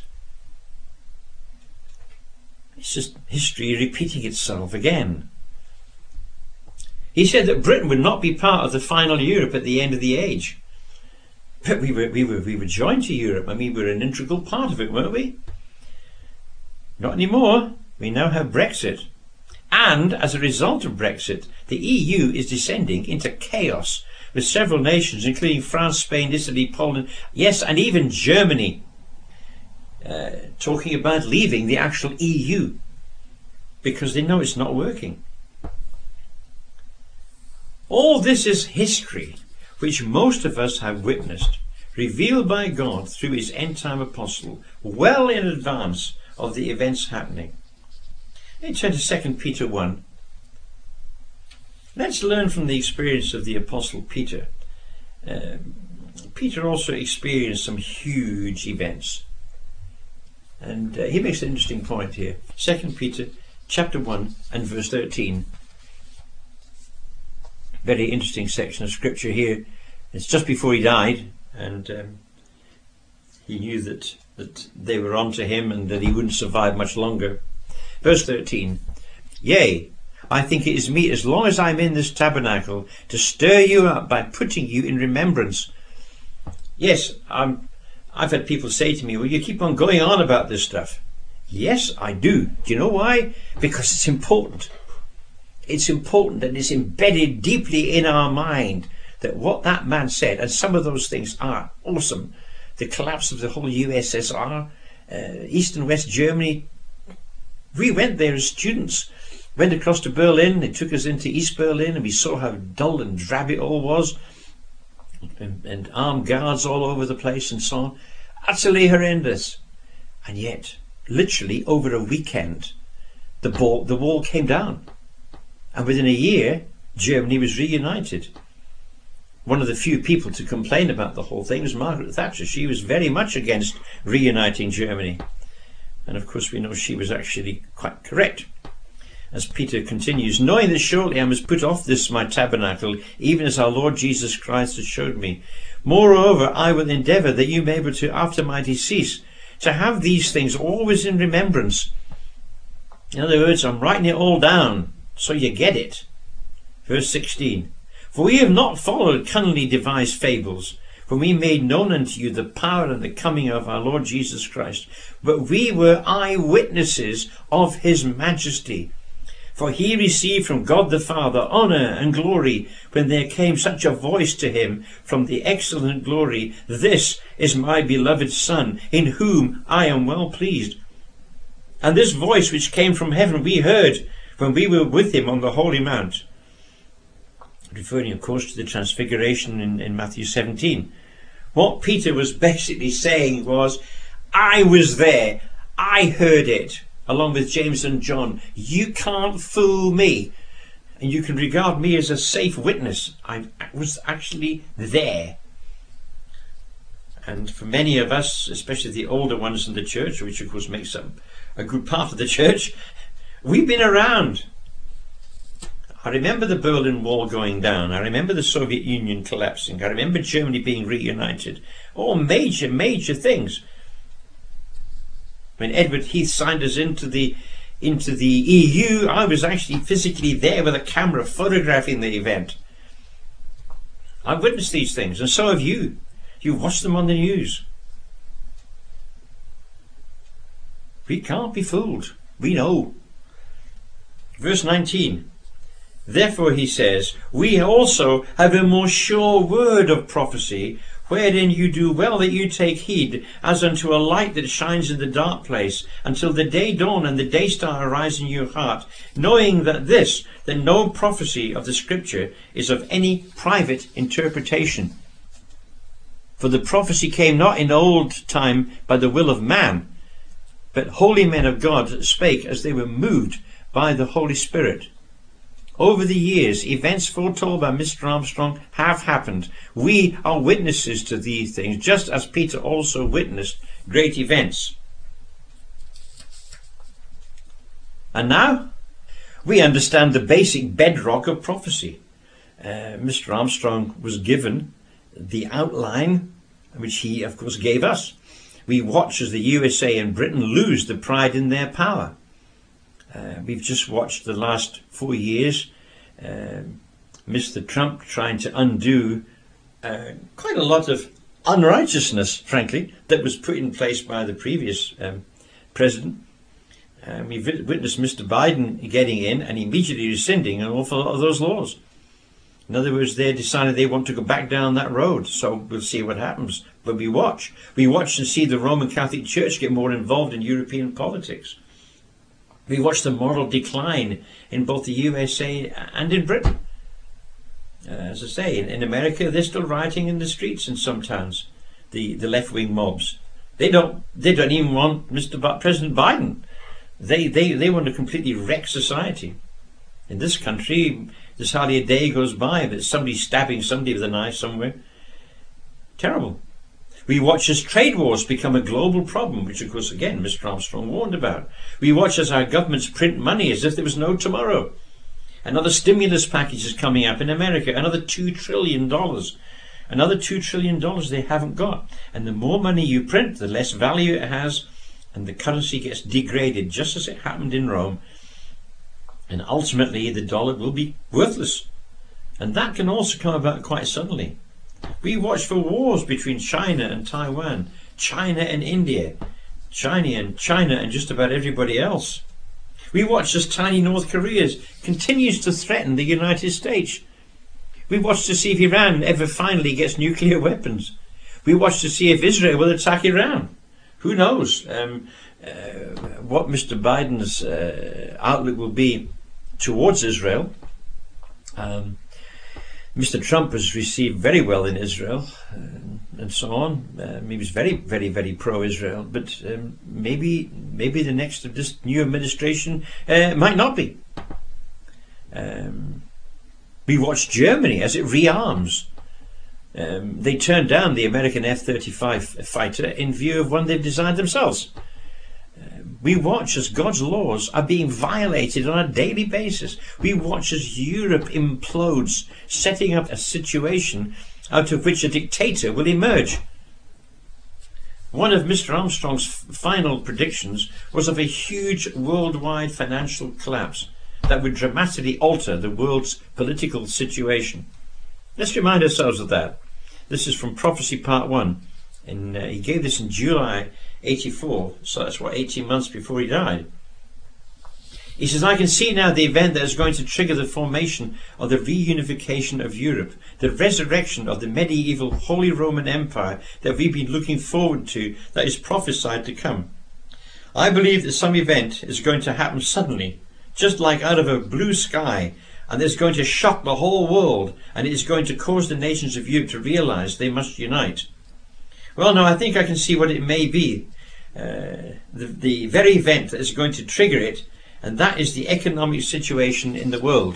It's just history repeating itself again. He said that Britain would not be part of the final Europe at the end of the age. But we were, we were, we were joined to Europe. I mean, we were an integral part of it, weren't we? Not anymore. We now have Brexit. And as a result of Brexit, the E U is descending into chaos, with several nations, including France, Spain, Italy, Poland, yes, and even Germany, uh, talking about leaving the actual E U because they know it's not working. All this is history, which most of us have witnessed, revealed by God through his end-time apostle, well in advance of the events happening. Let's turn to Second Peter one. Let's learn from the experience of the Apostle Peter. Uh, Peter also experienced some huge events. And uh, he makes an interesting point here. Second Peter chapter one and verse thirteen. Very interesting section of scripture here. It's just before he died, and um, he knew that, that they were on to him and that he wouldn't survive much longer. Verse thirteen. Yea, I think it is meet, as long as I am in this tabernacle, to stir you up by putting you in remembrance. Yes, I'm, I've had people say to me, well, you keep on going on about this stuff. Yes, I do. Do you know why? Because it's important. It's important and it's embedded deeply in our mind that what that man said, and some of those things are awesome. The collapse of the whole U S S R, uh, East and West Germany. We went there as students, went across to Berlin, they took us into East Berlin, and we saw how dull and drab it all was, and, and armed guards all over the place and so on. Utterly horrendous. And yet, literally over a weekend, the, ball, the wall came down. And within a year, Germany was reunited. One of the few people to complain about the whole thing was Margaret Thatcher. She was very much against reuniting Germany. And of course we know she was actually quite correct. As Peter continues, knowing that shortly I must put off this my tabernacle, even as our Lord Jesus Christ has showed me. Moreover, I will endeavour that you may be able to, after my decease, to have these things always in remembrance. In other words, I'm writing it all down, so you get it. Verse sixteen. For we have not followed cunningly devised fables, when we made known unto you the power and the coming of our Lord Jesus Christ, but we were eyewitnesses of his majesty. For he received from God the Father honour and glory, when there came such a voice to him from the excellent glory, This is my beloved Son, in whom I am well pleased. And this voice which came from heaven we heard, when we were with him on the holy mount. Referring, of course, to the transfiguration in, in Matthew seventeen. What Peter was basically saying was, I was there, I heard it, along with James and John. You can't fool me, and you can regard me as a safe witness. I was actually there. And for many of us, especially the older ones in the church, which of course makes up a good part of the church, we've been around. I remember the Berlin Wall going down. I remember the Soviet Union collapsing. I remember Germany being reunited. All major, major things. When Edward Heath signed us into the into the E U, I was actually physically there with a camera photographing the event. I've witnessed these things, and so have you. You watch them on the news. We can't be fooled. We know. Verse nineteen. Therefore, he says, we also have a more sure word of prophecy, wherein you do well that you take heed, as unto a light that shines in the dark place, until the day dawn and the day star arise in your heart, knowing that this, that no prophecy of the Scripture is of any private interpretation. For the prophecy came not in old time by the will of man, but holy men of God spake as they were moved by the Holy Spirit. Over the years, events foretold by Mister Armstrong have happened. We are witnesses to these things, just as Peter also witnessed great events. And now we understand the basic bedrock of prophecy. Uh, Mister Armstrong was given the outline, which he of course gave us. We watch as the U S A and Britain lose the pride in their power. Uh, we've just watched the last four years uh, Mister Trump trying to undo uh, quite a lot of unrighteousness, frankly, that was put in place by the previous um, president. Um, we've witnessed Mister Biden getting in and immediately rescinding an awful lot of those laws. In other words, they decided they want to go back down that road. So we'll see what happens. But we watch. We watch and see the Roman Catholic Church get more involved in European politics. We watch the moral decline in both the U S A and in Britain. Uh, as I say, in, in America, they're still rioting in the streets in some towns, the, the left-wing mobs. They don't, they don't even want Mister B- President Biden. They, they, they want to completely wreck society. In this country, there's hardly a day goes by that somebody's stabbing somebody with a knife somewhere. Terrible. We watch as trade wars become a global problem, which of course, again, Mister Armstrong warned about. We watch as our governments print money as if there was no tomorrow. Another stimulus package is coming up in America, another two trillion dollars. Another two trillion dollars they haven't got. And the more money you print, the less value it has, and the currency gets degraded, just as it happened in Rome. And ultimately, the dollar will be worthless. And that can also come about quite suddenly. We watch for wars between China and Taiwan, China and India, China and China and just about everybody else. We watch as tiny North Korea continues to threaten the United States. We watch to see if Iran ever finally gets nuclear weapons. We watch to see if Israel will attack Iran. Who knows um, uh, what Mister Biden's uh, outlook will be towards Israel. Um, Mister Trump was received very well in Israel uh, and so on. Um, he was very, very, very pro-Israel. But um, maybe, maybe the next of this new administration uh, might not be. Um, we watched Germany as it rearms. Um, they turned down the American F thirty-five fighter in view of one they've designed themselves. We watch as God's laws are being violated on a daily basis. We watch as Europe implodes, setting up a situation out of which a dictator will emerge. One of Mister Armstrong's final predictions was of a huge worldwide financial collapse that would dramatically alter the world's political situation. Let's remind ourselves of that. This is from Prophecy Part one. And uh, he gave this in July eighty-four, so that's what, eighteen months before he died. He says, I can see now the event that is going to trigger the formation of the reunification of Europe, the resurrection of the medieval Holy Roman Empire that we've been looking forward to, that is prophesied to come. I believe that some event is going to happen suddenly, just like out of a blue sky, and it's going to shock the whole world, and it is going to cause the nations of Europe to realize they must unite. Well, no, I think I can see what it may be. Uh, the, the very event that is going to trigger it, and that is the economic situation in the world.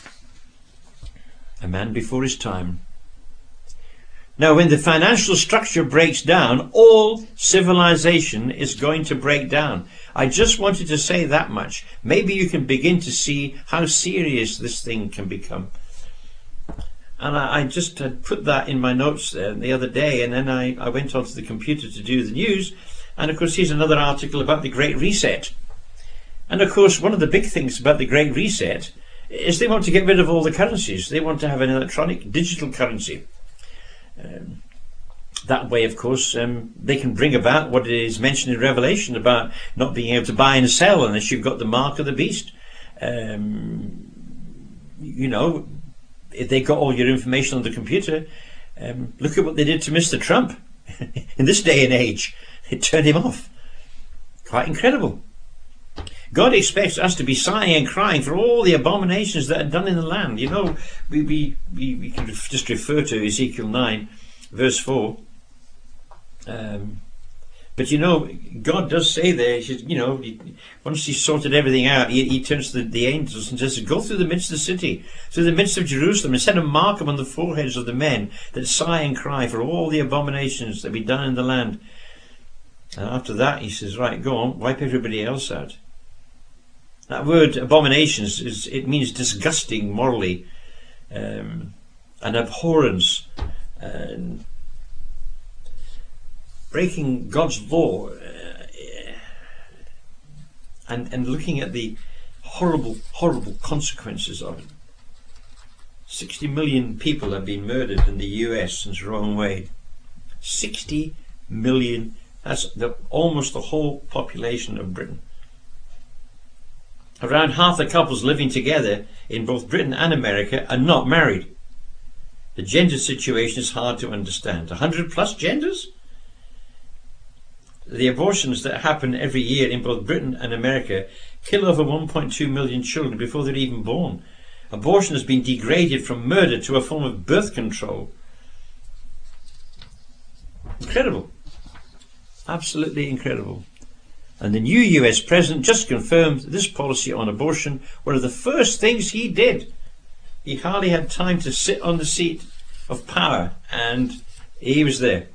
A man before his time. Now, when the financial structure breaks down, all civilization is going to break down. I just wanted to say that much. Maybe you can begin to see how serious this thing can become. And I, I just had put that in my notes there the other day, and then I, I went onto the computer to do the news. And of course, here's another article about the Great Reset. And of course, one of the big things about the Great Reset is they want to get rid of all the currencies. They want to have an electronic, digital currency. Um, that way, of course, um, they can bring about what is mentioned in Revelation about not being able to buy and sell unless you've got the mark of the beast. Um, you know, if they got all your information on the computer, um, look at what they did to Mister Trump in this day and age. It turned him off. Quite incredible. God expects us to be sighing and crying for all the abominations that are done in the land. You know, we, we, we, we can just refer to Ezekiel nine, verse four. Um, but you know, God does say there, he says, you know, he, once he's sorted everything out, he, he turns to the, the angels and says, go through the midst of the city, through the midst of Jerusalem, and set a mark upon the foreheads of the men that sigh and cry for all the abominations that be done in the land. And after that, he says, right, go on, wipe everybody else out. That word abominations is, it means disgusting morally, um, and abhorrence, and breaking God's law, uh, and and looking at the horrible, horrible consequences of it. Sixty million people have been murdered in the U S since Roe v. Wade. Sixty million. That's the, almost the whole population of Britain. Around half the couples living together in both Britain and America are not married. The gender situation is hard to understand. one hundred plus genders? The abortions that happen every year in both Britain and America kill over one point two million children before they're even born. Abortion has been degraded from murder to a form of birth control. Incredible. Absolutely incredible. And the new U S president just confirmed this policy on abortion. One of the first things he did. He hardly had time to sit on the seat of power, and he was there.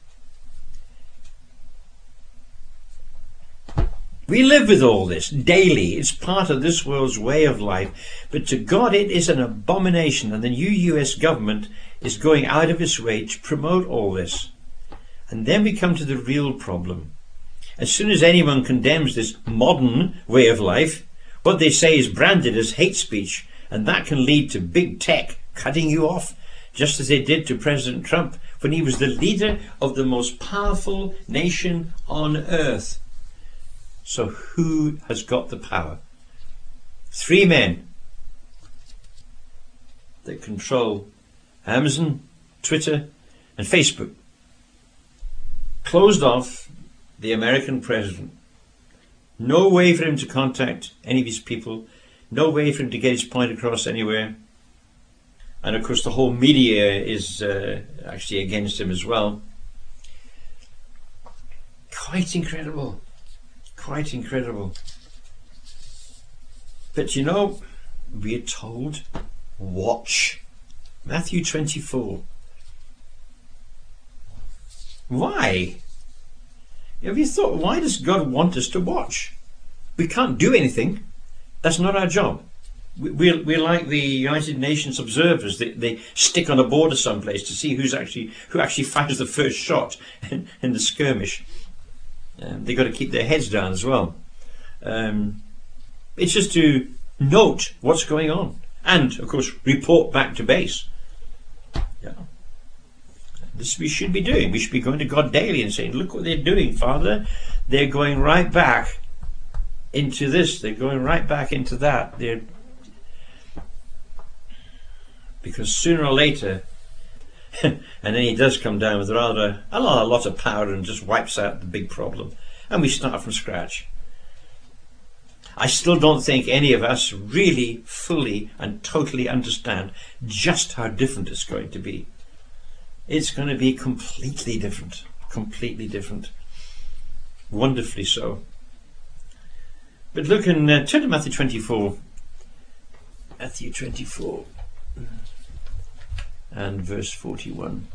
We live with all this daily. It's part of this world's way of life. But to God it is an abomination, and the new U S government is going out of its way to promote all this. And then we come to the real problem. As soon as anyone condemns this modern way of life, what they say is branded as hate speech, and that can lead to big tech cutting you off, just as they did to President Trump when he was the leader of the most powerful nation on earth. So who has got the power? Three men that control Amazon, Twitter, and Facebook. Closed off the American president. No way for him to contact any of his people. No way for him to get his point across anywhere. And of course the whole media is uh, actually against him as well. Quite incredible. Quite incredible. But you know, we are told, watch. Matthew twenty-four. Why? Have you thought, why does God want us to watch? We can't do anything. That's not our job. We're, we're like the United Nations observers. They, they stick on a border someplace to see who's actually who actually fires the first shot in, in the skirmish. Um, they've got to keep their heads down as well. Um, it's just to note what's going on and, of course, report back to base. Yeah. This we should be doing. We should be going to God daily and saying, look what they're doing, Father. They're going right back into this. They're going right back into that. They're Because sooner or later, and then he does come down with rather a lot, a lot of power and just wipes out the big problem. And we start from scratch. I still don't think any of us really fully and totally understand just how different it's going to be. It's going to be completely different. Completely different. Wonderfully so. But look in, uh, turn to Matthew twenty-four. Matthew twenty-four. And verse forty-one.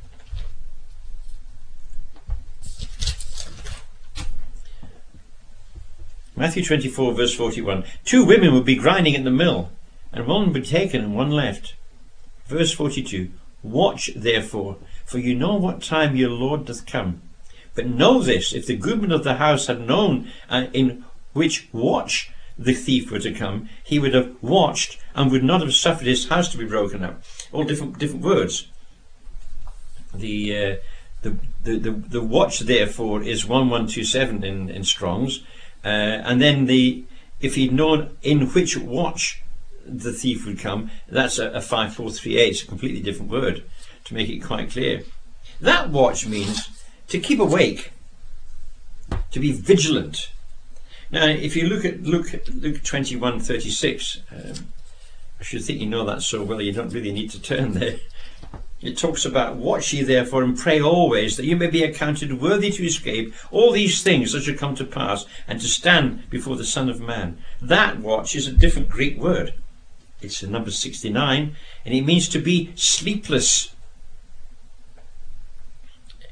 Matthew twenty-four, verse forty-one. Two women would be grinding at the mill, and one would be taken and one left. Verse forty-two. Watch therefore, for you know what time your Lord doth come. But know this, if the goodman of the house had known uh, in which watch the thief were to come, he would have watched and would not have suffered his house to be broken up. All different different words. The uh, the, the the the watch therefore is one one two seven in in Strong's, uh, and then the if he'd known in which watch the thief would come, that's a, a five four three eight. It's a completely different word to make it quite clear. That watch means to keep awake, to be vigilant. Now, if you look at Luke Luke twenty-one thirty-six, um, I should think you know that so well you don't really need to turn there. It talks about, watch ye therefore and pray always, that you may be accounted worthy to escape all these things that should come to pass, and to stand before the Son of Man. That watch is a different Greek word. It's a number sixty-nine, and it means to be sleepless.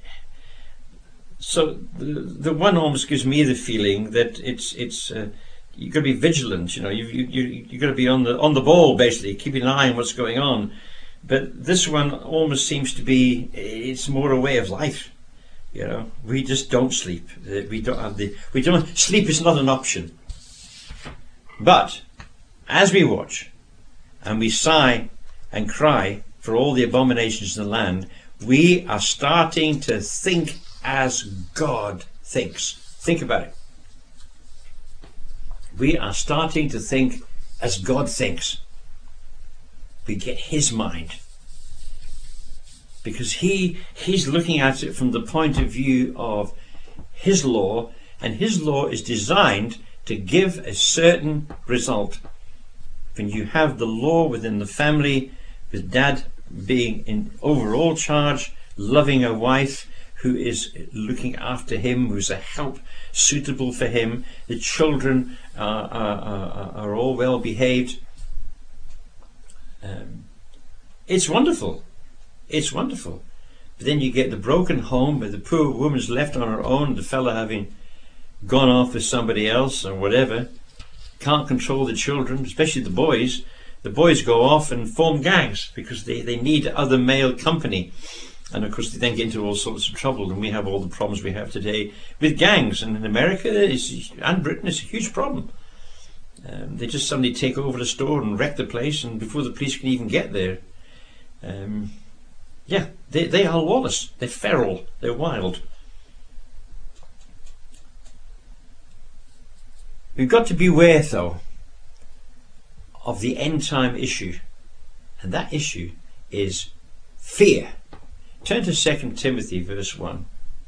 So the, the one almost gives me the feeling that it's it's uh, you've got to be vigilant. You know, you you you you've got to be on the on the ball, basically, keeping an eye on what's going on. But this one almost seems to be, it's more a way of life. You know, we just don't sleep. We don't have the we don't sleep is not an option. But as we watch and we sigh and cry for all the abominations in the land, we are starting to think as God thinks. Think about it. We are starting to think as God thinks. We get his mind. Because he he's looking at it from the point of view of his law, and his law is designed to give a certain result. When you have the law within the family, with dad being in overall charge, loving a wife who is looking after him, who's a help suitable for him, the children are, are, are, are all well behaved. Um, it's wonderful. It's wonderful. But then you get the broken home where the poor woman's left on her own, the fella having gone off with somebody else or whatever, can't control the children, especially the boys. The boys go off and form gangs because they, they need other male company. And of course they then get into all sorts of trouble, and we have all the problems we have today with gangs. And in America it's, and Britain, it's a huge problem. Um, they just suddenly take over the store and wreck the place, and before the police can even get there. Um, yeah, they, they are lawless, they're feral, they're wild. We've got to beware, though, of the end time issue, and that issue is fear. Turn to Second Timothy verse one.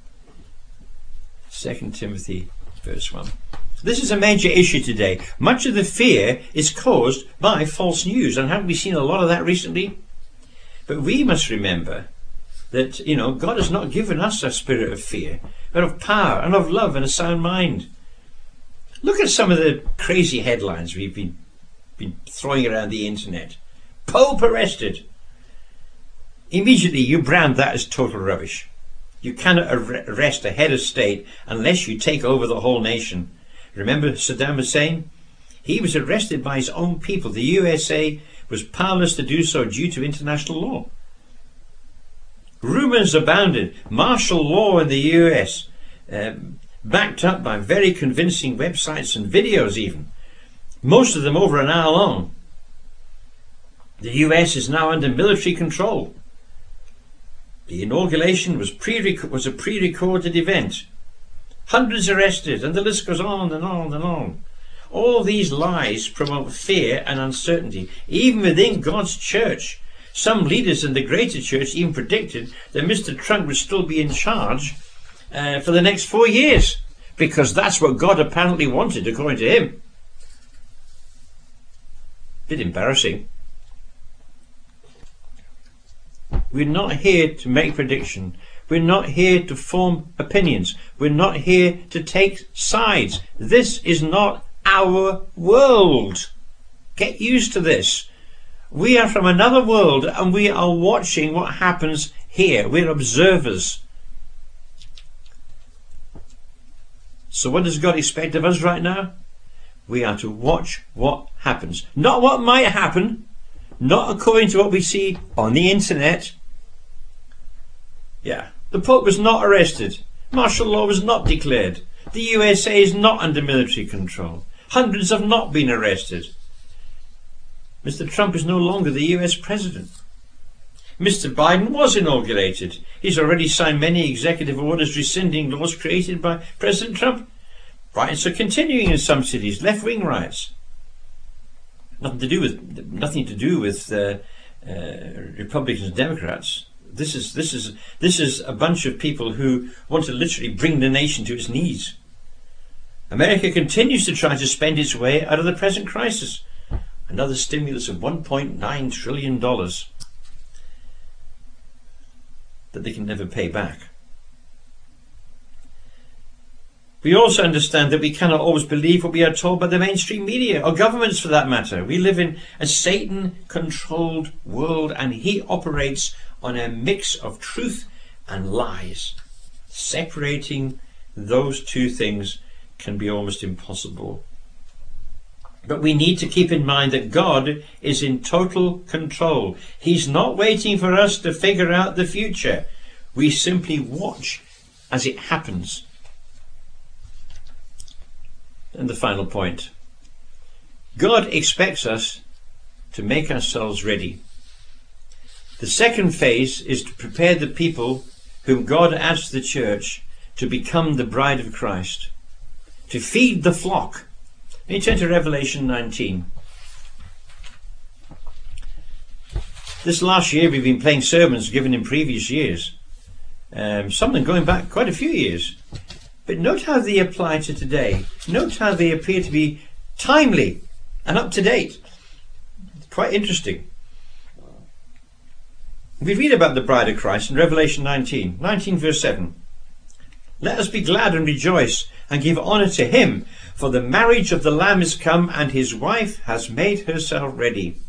Second Timothy verse one. This is a major issue today. Much of the fear is caused by false news, and haven't we seen a lot of that recently? But we must remember that, you know, God has not given us a spirit of fear, but of power and of love and a sound mind. Look at some of the crazy headlines we've been, been throwing around the internet. Pope arrested. Immediately you brand that as total rubbish. You cannot arrest a head of state unless you take over the whole nation. Remember Saddam Hussein? He was arrested by his own people. The U S A was powerless to do so due to international law. Rumours abounded. Martial law in the U S, um, backed up by very convincing websites and videos even. Most of them over an hour long. The U S is now under military control. The inauguration was, pre was a pre-recorded event. Hundreds arrested, and the list goes on and on and on. All these lies promote fear and uncertainty, even within God's church. Some leaders in the greater church even predicted that Mister Trump would still be in charge uh, for the next four years, because that's what God apparently wanted, according to him. Bit embarrassing. We're not here to make prediction. We're not here to form opinions. We're not here to take sides. This is not our world. Get used to this. We are from another world, and we are watching what happens here. We're observers. So what does God expect of us right now? We are to watch what happens. Not what might happen. Not according to what we see on the internet. Yeah, the Pope was not arrested. Martial law was not declared. The U S A is not under military control. Hundreds have not been arrested. Mister Trump is no longer the U S president. Mister Biden was inaugurated. He's already signed many executive orders rescinding laws created by President Trump. Riots are continuing in some cities, left-wing riots. Nothing to do with nothing to do with uh, uh, Republicans and Democrats. This is this is this is a bunch of people who want to literally bring the nation to its knees. America continues to try to spend its way out of the present crisis. Another stimulus of one point nine trillion dollars that they can never pay back. We also understand that we cannot always believe what we are told by the mainstream media, or governments for that matter. We live in a Satan-controlled world, and he operates on a mix of truth and lies. Separating those two things can be almost impossible. But we need to keep in mind that God is in total control. He's not waiting for us to figure out the future. We simply watch as it happens. And the final point. God expects us to make ourselves ready. The second phase is to prepare the people whom God adds to the church to become the bride of Christ, to feed the flock. Let me turn to Revelation nineteen. This last year we've been playing sermons given in previous years, um, some of them going back quite a few years. But note how they apply to today. Note how they appear to be timely and up to date. It's quite interesting. We read about the bride of Christ in Revelation nineteen, nineteen verse seven. Let us be glad and rejoice and give honour to him, for the marriage of the Lamb is come, and his wife has made herself ready.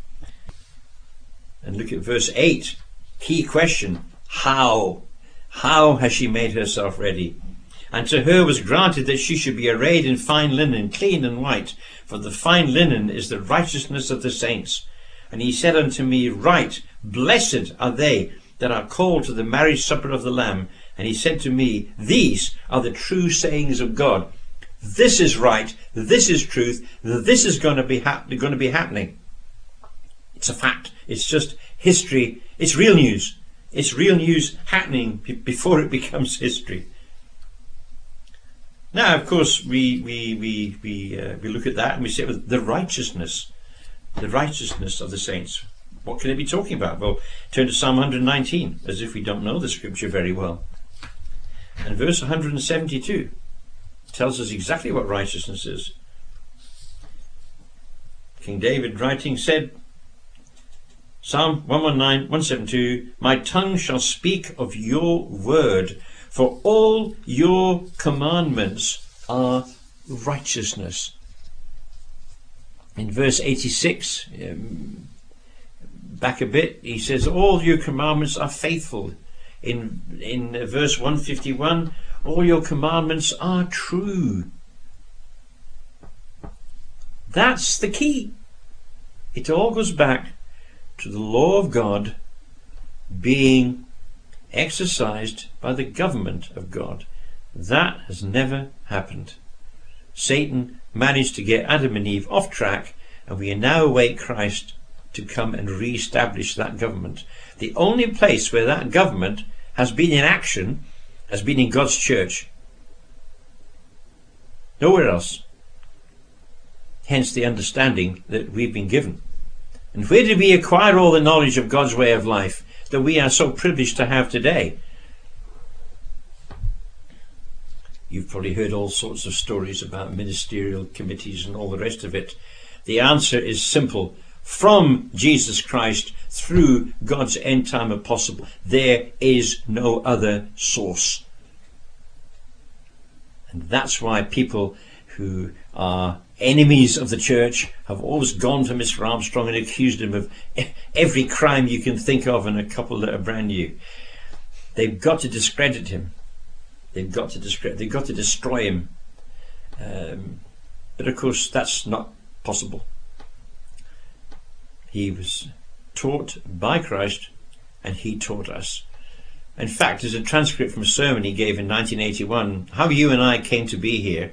And look at verse eight. Key question. How? How has she made herself ready? And to her was granted that she should be arrayed in fine linen, clean and white, for the fine linen is the righteousness of the saints. And he said unto me, Right, blessed are they that are called to the marriage supper of the Lamb. And he said to me, These are the true sayings of God. This is right, this is truth, this is going to be hap- going to be happening. It's a fact. It's just history. It's real news. It's real news happening b- before it becomes history. Now, of course, we we we we uh, we look at that and we say, well, the righteousness, the righteousness of the saints. What can it be talking about? Well, turn to Psalm one nineteen, as if we don't know the scripture very well. And verse one seventy-two tells us exactly what righteousness is. King David writing said, Psalm one nineteen, one seventy-two, My tongue shall speak of your word, for all your commandments are righteousness. In verse eighty-six, um, back a bit, he says, all your commandments are faithful. In, in verse one fifty-one, all your commandments are true. That's the key. It all goes back to the law of God being exercised by the government of God. That has never happened. Satan managed to get Adam and Eve off track, and we now await Christ to come and re-establish that government. The only place where that government has been in action has been in God's church. Nowhere else. Hence the understanding that we've been given. And where did we acquire all the knowledge of God's way of life that we are so privileged to have today? You've probably heard all sorts of stories about ministerial committees and all the rest of it. The answer is simple. From Jesus Christ, through God's end-time apostle, there is no other source. And that's why people who are enemies of the church have always gone to Mister Armstrong and accused him of every crime you can think of and a couple that are brand new. They've got to discredit him. They've got to discredit. They've got to destroy him. Um, but of course, that's not possible. He was taught by Christ, and he taught us. In fact, there's a transcript from a sermon he gave in nineteen eighty-one, how you and I came to be here.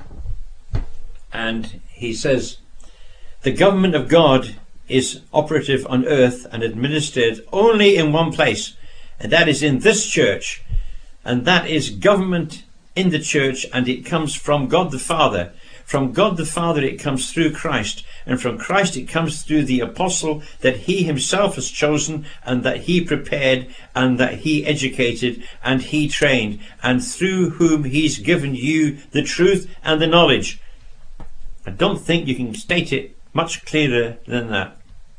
And he says, the government of God is operative on earth and administered only in one place, and that is in this church. And that is government in the church, and it comes from God the Father. From God the Father it comes through Christ, and from Christ it comes through the apostle that he himself has chosen, and that he prepared, and that he educated, and he trained, and through whom he's given you the truth and the knowledge. I don't think you can state it much clearer than that.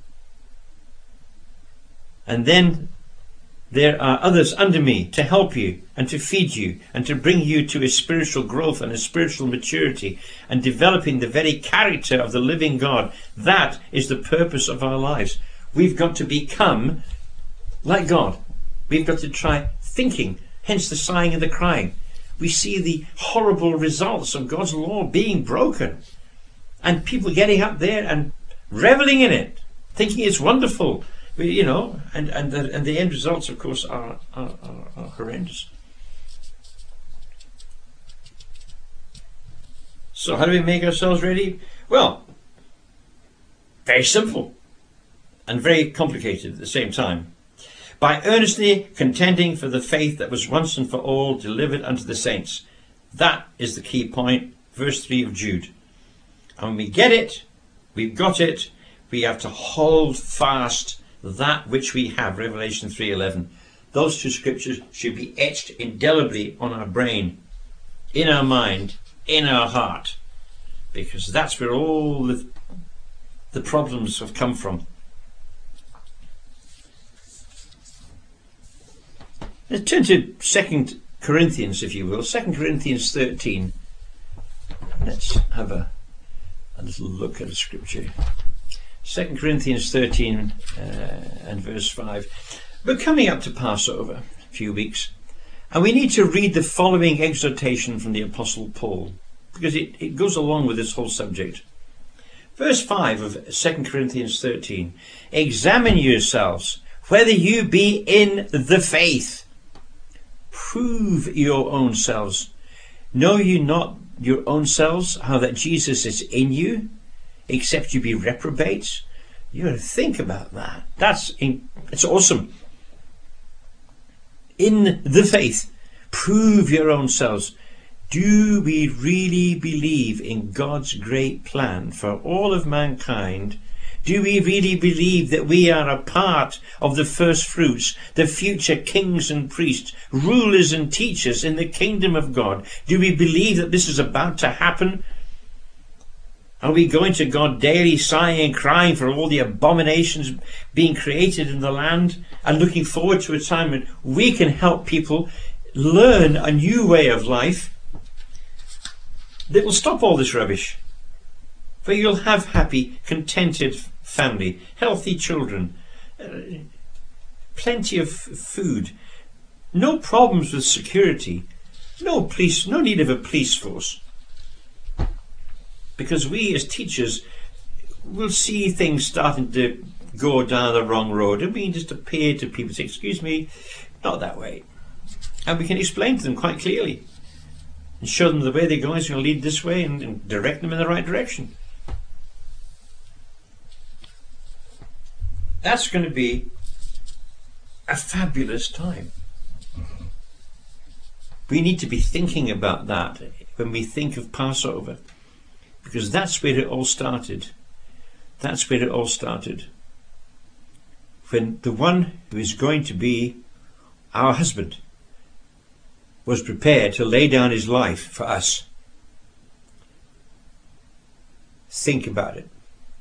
And then there are others under me to help you and to feed you and to bring you to a spiritual growth and a spiritual maturity and developing the very character of the living God. That is the purpose of our lives. We've got to become like God. We've got to try thinking, hence the sighing and the crying. We see the horrible results of God's law being broken. and people getting up there and reveling in it, thinking it's wonderful, you know, and and the, and the end results, of course, are are, are, are horrendous. So how do we make ourselves ready? Well, very simple and very complicated at the same time. By earnestly contending for the faith that was once and for all delivered unto the saints. That is the key point, verse three of Jude. And when we get it, we've got it, we have to hold fast that which we have, Revelation three eleven. Those two scriptures should be etched indelibly on our brain, in our mind, in our heart, because that's where all the, the problems have come from. Let's turn to Second Corinthians, if you will. Second Corinthians thirteen. Let's have a, a little look at the scripture. Second Corinthians thirteen uh, and verse five. We're coming up to Passover, a few weeks, and we need to read the following exhortation from the Apostle Paul, because it, it goes along with this whole subject. Verse five of Second Corinthians thirteen. Examine yourselves, whether you be in the faith. Prove your own selves. Know you not your own selves, how that Jesus is in you, except you be reprobates? You got to think about that. That's in, it's awesome. In the faith, prove your own selves. Do we really believe in God's great plan for all of mankind? Do we really believe that we are a part of the first fruits, the future kings and priests, rulers and teachers in the kingdom of God? Do we believe that this is about to happen? Are we going to God daily sighing and crying for all the abominations being created in the land, and looking forward to a time when we can help people learn a new way of life that will stop all this rubbish? For you'll have happy, contented family, healthy children, uh, plenty of food, no problems with security, no police, no need of a police force. Because we as teachers will see things starting to go down the wrong road, and we can just appear to people and say, excuse me, not that way. And we can explain to them quite clearly and show them the way they're going is going to lead this way, and, and direct them in the right direction. That's going to be a fabulous time. We need to be thinking about that when we think of Passover, because that's where it all started. That's where it all started. When the one who is going to be our husband was prepared to lay down his life for us. Think about it.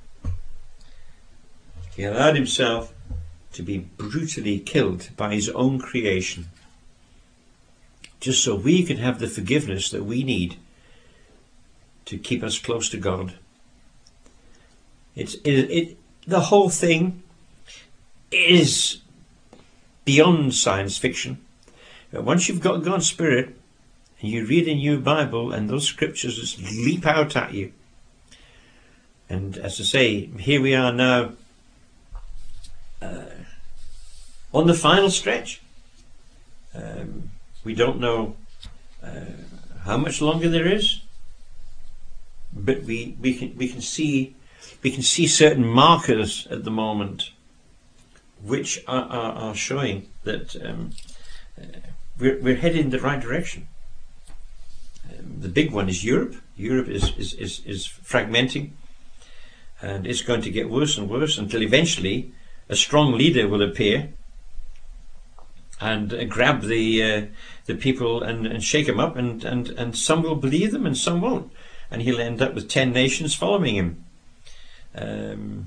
He allowed himself to be brutally killed by his own creation, just so we could have the forgiveness that we need to keep us close to God. It's it, it the whole thing is beyond science fiction. But once you've got God's Spirit and you read in your Bible and those scriptures just leap out at you, and as I say, here we are now uh, on the final stretch. Um, we don't know uh, how much longer there is, but we we can we can see we can see certain markers at the moment which are, are, are showing that um, uh, we're, we're headed in the right direction. Um, the big one is Europe. Europe is, is, is, is fragmenting, and it's going to get worse and worse until eventually a strong leader will appear and uh, grab the uh, the people and, and shake them up, and, and, and some will believe them and some won't, and he'll end up with ten nations following him. Um,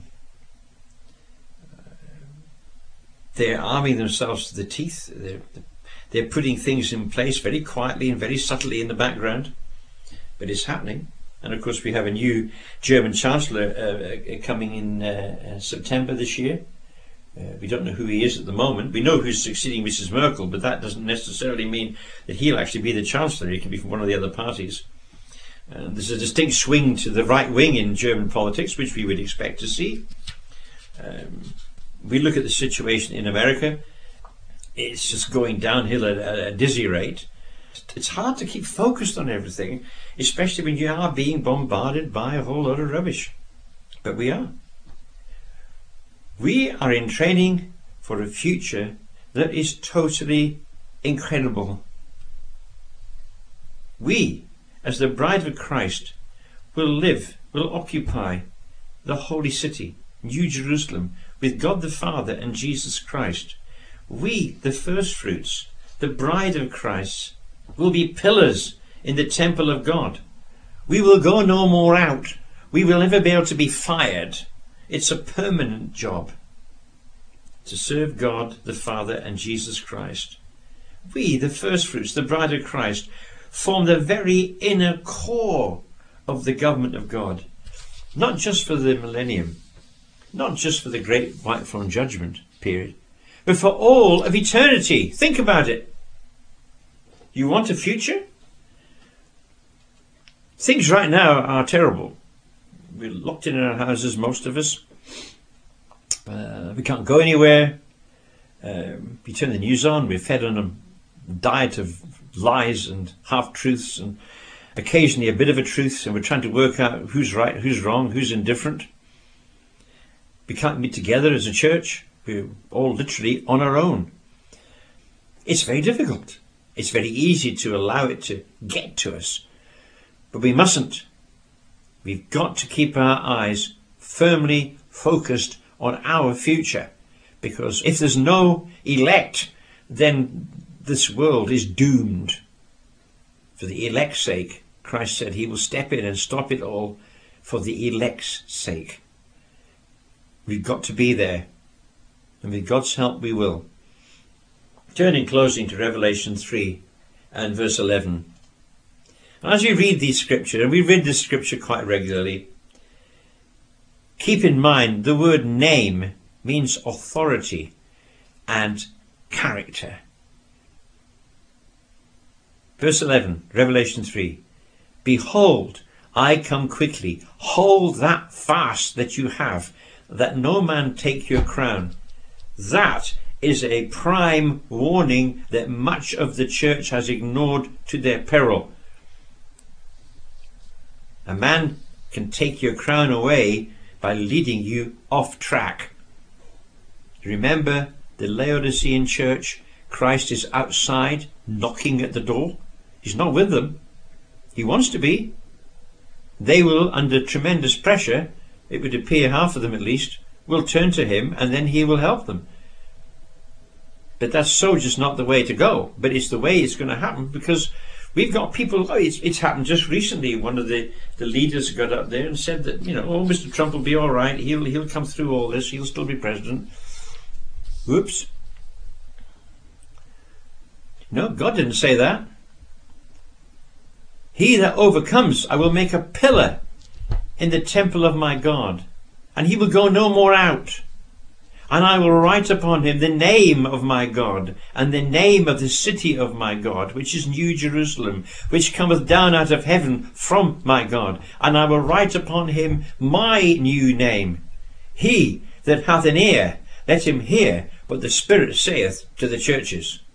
they're arming themselves to the teeth. They're, they're putting things in place very quietly and very subtly in the background, but it's happening. And of course we have a new German Chancellor uh, coming in uh, September this year. Uh, we don't know who he is at the moment. We know who's succeeding Missus Merkel, but that doesn't necessarily mean that he'll actually be the Chancellor. He can be from one of the other parties. Uh, there's a distinct swing to the right wing in German politics, which we would expect to see. Um, we look at the situation in America. It's just going downhill at a, a dizzy rate. It's hard to keep focused on everything, especially when you are being bombarded by a whole lot of rubbish. But we are. We are in training for a future that is totally incredible. We, as the bride of Christ, will live, will occupy the holy city, New Jerusalem, with God the Father and Jesus Christ. We, the first fruits, the bride of Christ, will be pillars in the temple of God. We will go no more out. We will never be able to be fired. It's a permanent job to serve God the Father and Jesus Christ. We, the first fruits, the bride of Christ, form the very inner core of the government of God. Not just for the millennium, not just for the great white throne judgment period, but for all of eternity. Think about it. You want a future? Things right now are terrible. We're locked in our houses, most of us. Uh, we can't go anywhere. Um, we turn the news on, we're fed on a diet of lies and half-truths and occasionally a bit of a truth, and we're trying to work out who's right, who's wrong, who's indifferent. We can't meet together as a church. We're all literally on our own. It's very difficult. It's very easy to allow it to get to us. But we mustn't. We've got to keep our eyes firmly focused on our future. Because if there's no elect, then this world is doomed. For the elect's sake, Christ said he will step in and stop it all for the elect's sake. We've got to be there. And with God's help we will. Turn in closing to Revelation three and verse eleven. As you read these scriptures, and we read this scripture quite regularly, keep in mind the word name means authority and character. Verse eleven, Revelation three. Behold, I come quickly. Hold that fast that you have, that no man take your crown. That is a prime warning that much of the church has ignored to their peril. A man can take your crown away by leading you off track. Remember the Laodicean church? Christ is outside knocking at the door. He's not with them. He wants to be. They will, under tremendous pressure, it would appear half of them at least, will turn to him, and then he will help them. But that's so just not the way to go. But it's the way it's going to happen, because we've got people, oh, it's, it's happened just recently. One of the, the leaders got up there and said that, you know, oh, Mister Trump will be all right. He'll, he'll come through all this. He'll still be president. Whoops. No, God didn't say that. He that overcomes, I will make a pillar in the temple of my God, and he will go no more out. And I will write upon him the name of my God, and the name of the city of my God, which is New Jerusalem, which cometh down out of heaven from my God. And I will write upon him my new name. He that hath an ear, let him hear what the Spirit saith to the churches.